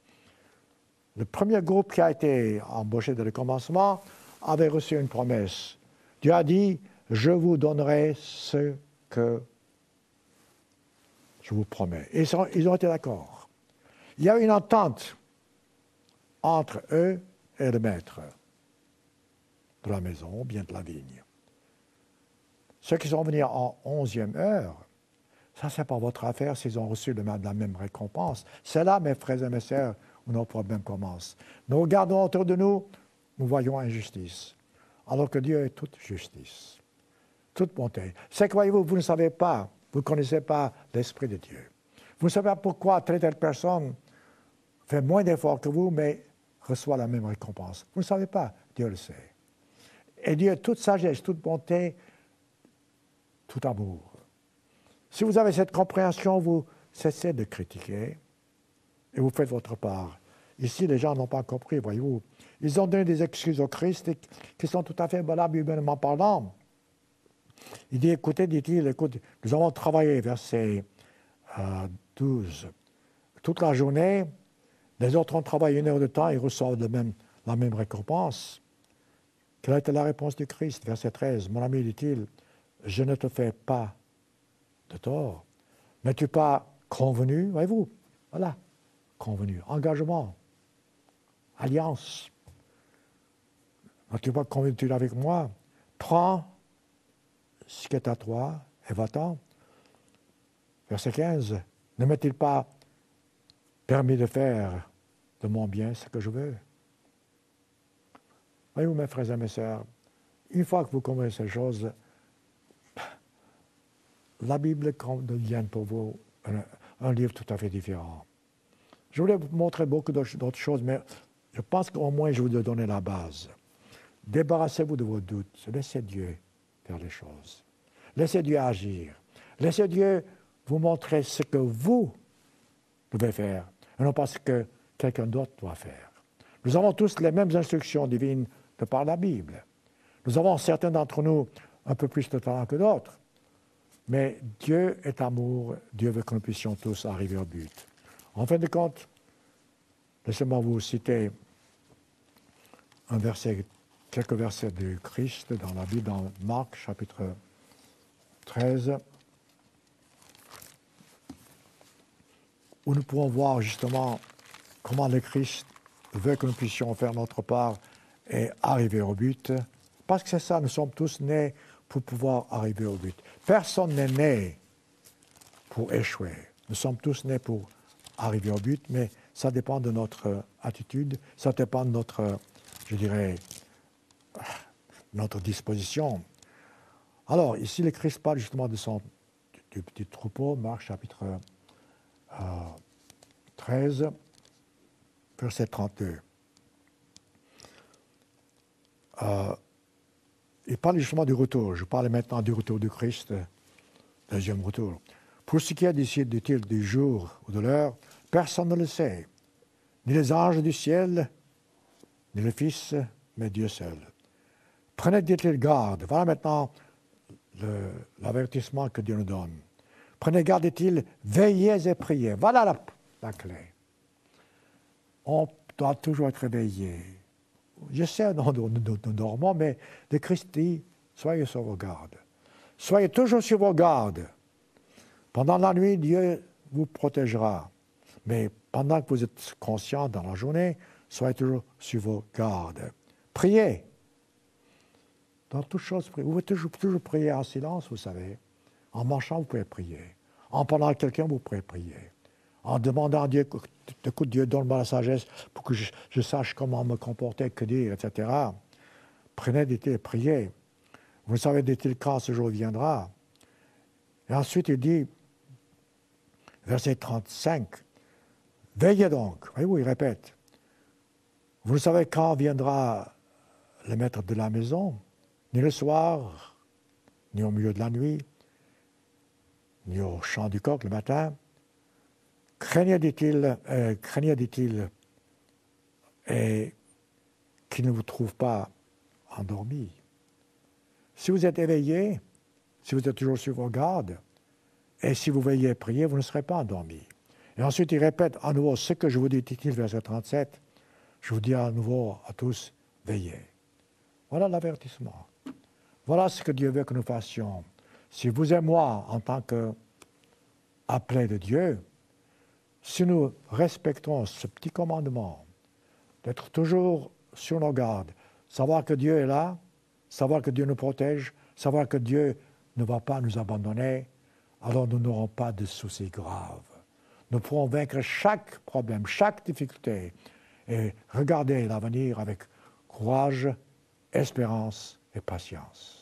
Speaker 1: Le premier groupe qui a été embauché dès le commencement avait reçu une promesse. Dieu a dit, je vous donnerai ce que je vous promets. Et ils ont, ils ont été d'accord. Il y a une entente entre eux et le maître de la maison, bien de la vigne. Ceux qui sont venus en onzième heure, ça, ce n'est pas votre affaire s'ils ont reçu le, la même récompense. C'est là, mes frères et mes sœurs, où nos problèmes commencent. Nous regardons autour de nous, nous voyons injustice, alors que Dieu est toute justice, toute bonté. C'est que, voyez-vous, vous ne savez pas, vous ne connaissez pas l'Esprit de Dieu. Vous ne savez pas pourquoi telle telle personne fait moins d'efforts que vous, mais reçoit la même récompense. Vous ne savez pas, Dieu le sait. Et Dieu, toute sagesse, toute bonté, tout amour. Si vous avez cette compréhension, vous cessez de critiquer et vous faites votre part. Ici, les gens n'ont pas compris, voyez-vous. Ils ont donné des excuses au Christ qui sont tout à fait valables humainement parlant. Il dit, écoutez, dit-il, écoute, nous avons travaillé, verset euh, douze, toute la journée, les autres ont travaillé une heure de temps et reçoivent le même, la même récompense. Quelle a été la réponse du Christ? Verset treize, mon ami, dit-il, je ne te fais pas de tort. N'es-tu pas convenu, voyez-vous? Voilà, convenu, engagement, alliance. N'es-tu pas convenu avec moi? Prends ce qui est à toi et va-t'en. Verset quinze, ne m'est-il pas permis de faire de mon bien ce que je veux? Voyez-vous, mes frères et mes sœurs, une fois que vous comprenez ces choses, la Bible devient pour vous un, un livre tout à fait différent. Je voulais vous montrer beaucoup d'autres choses, mais je pense qu'au moins je vous ai donné la base. Débarrassez-vous de vos doutes. Laissez Dieu faire les choses. Laissez Dieu agir. Laissez Dieu vous montrer ce que vous devez faire, et non pas ce que quelqu'un d'autre doit faire. Nous avons tous les mêmes instructions divines de par la Bible. Nous avons certains d'entre nous un peu plus de talent que d'autres, mais Dieu est amour, Dieu veut que nous puissions tous arriver au but. En fin de compte, laissez-moi vous citer un verset, quelques versets du Christ dans la Bible, dans Marc, chapitre treize, où nous pouvons voir justement comment le Christ veut que nous puissions faire notre part et arriver au but. Parce que c'est ça, nous sommes tous nés pour pouvoir arriver au but. Personne n'est né pour échouer. Nous sommes tous nés pour arriver au but, mais ça dépend de notre attitude, ça dépend de notre, je dirais, notre disposition. Alors, ici, le Christ parle justement de son, du petit troupeau, Marc chapitre euh, treize, verset trente-deux. Euh, il parle justement du retour. Je parle maintenant du retour du Christ, deuxième retour. Pour ce qui est d'ici, dit-il, du jour ou de l'heure, personne ne le sait, ni les anges du ciel, ni le Fils, mais Dieu seul. Prenez, dit-il, garde. Voilà maintenant le, l'avertissement que Dieu nous donne. Prenez garde, dit-il, veillez et priez. Voilà la, la clé. On doit toujours être éveillé. Je sais, nous, nous, nous, nous dormons, mais le Christ dit, soyez sur vos gardes. Soyez toujours sur vos gardes. Pendant la nuit, Dieu vous protégera. Mais pendant que vous êtes conscient dans la journée, soyez toujours sur vos gardes. Priez. Dans toutes choses, priez. Vous pouvez toujours, toujours prier en silence, vous savez. En marchant, vous pouvez prier. En parlant à quelqu'un, vous pouvez prier. En demandant à Dieu, écoute, Dieu, donne-moi la sagesse pour que je, je sache comment me comporter, que dire, et cetera. Prenez des temps et priez. Vous savez, dit-il, quand ce jour viendra. Et ensuite, il dit, verset trente-cinq, veillez donc. Voyez-vous, il répète. Vous savez quand viendra le maître de la maison, ni le soir, ni au milieu de la nuit, ni au chant du coq le matin. Craignez, dit-il, euh, craignez, dit-il, et qu'il ne vous trouve pas endormi. Si vous êtes éveillé, si vous êtes toujours sur vos gardes, et si vous veillez prier, vous ne serez pas endormi. Et ensuite, il répète à nouveau ce que je vous dis, dit-il, verset trente-sept. Je vous dis à nouveau à tous, veillez. Voilà l'avertissement. Voilà ce que Dieu veut que nous fassions. Si vous et moi, en tant qu'appelés de Dieu, si nous respectons ce petit commandement, d'être toujours sur nos gardes, savoir que Dieu est là, savoir que Dieu nous protège, savoir que Dieu ne va pas nous abandonner, alors nous n'aurons pas de soucis graves. Nous pourrons vaincre chaque problème, chaque difficulté et regarder l'avenir avec courage, espérance et patience.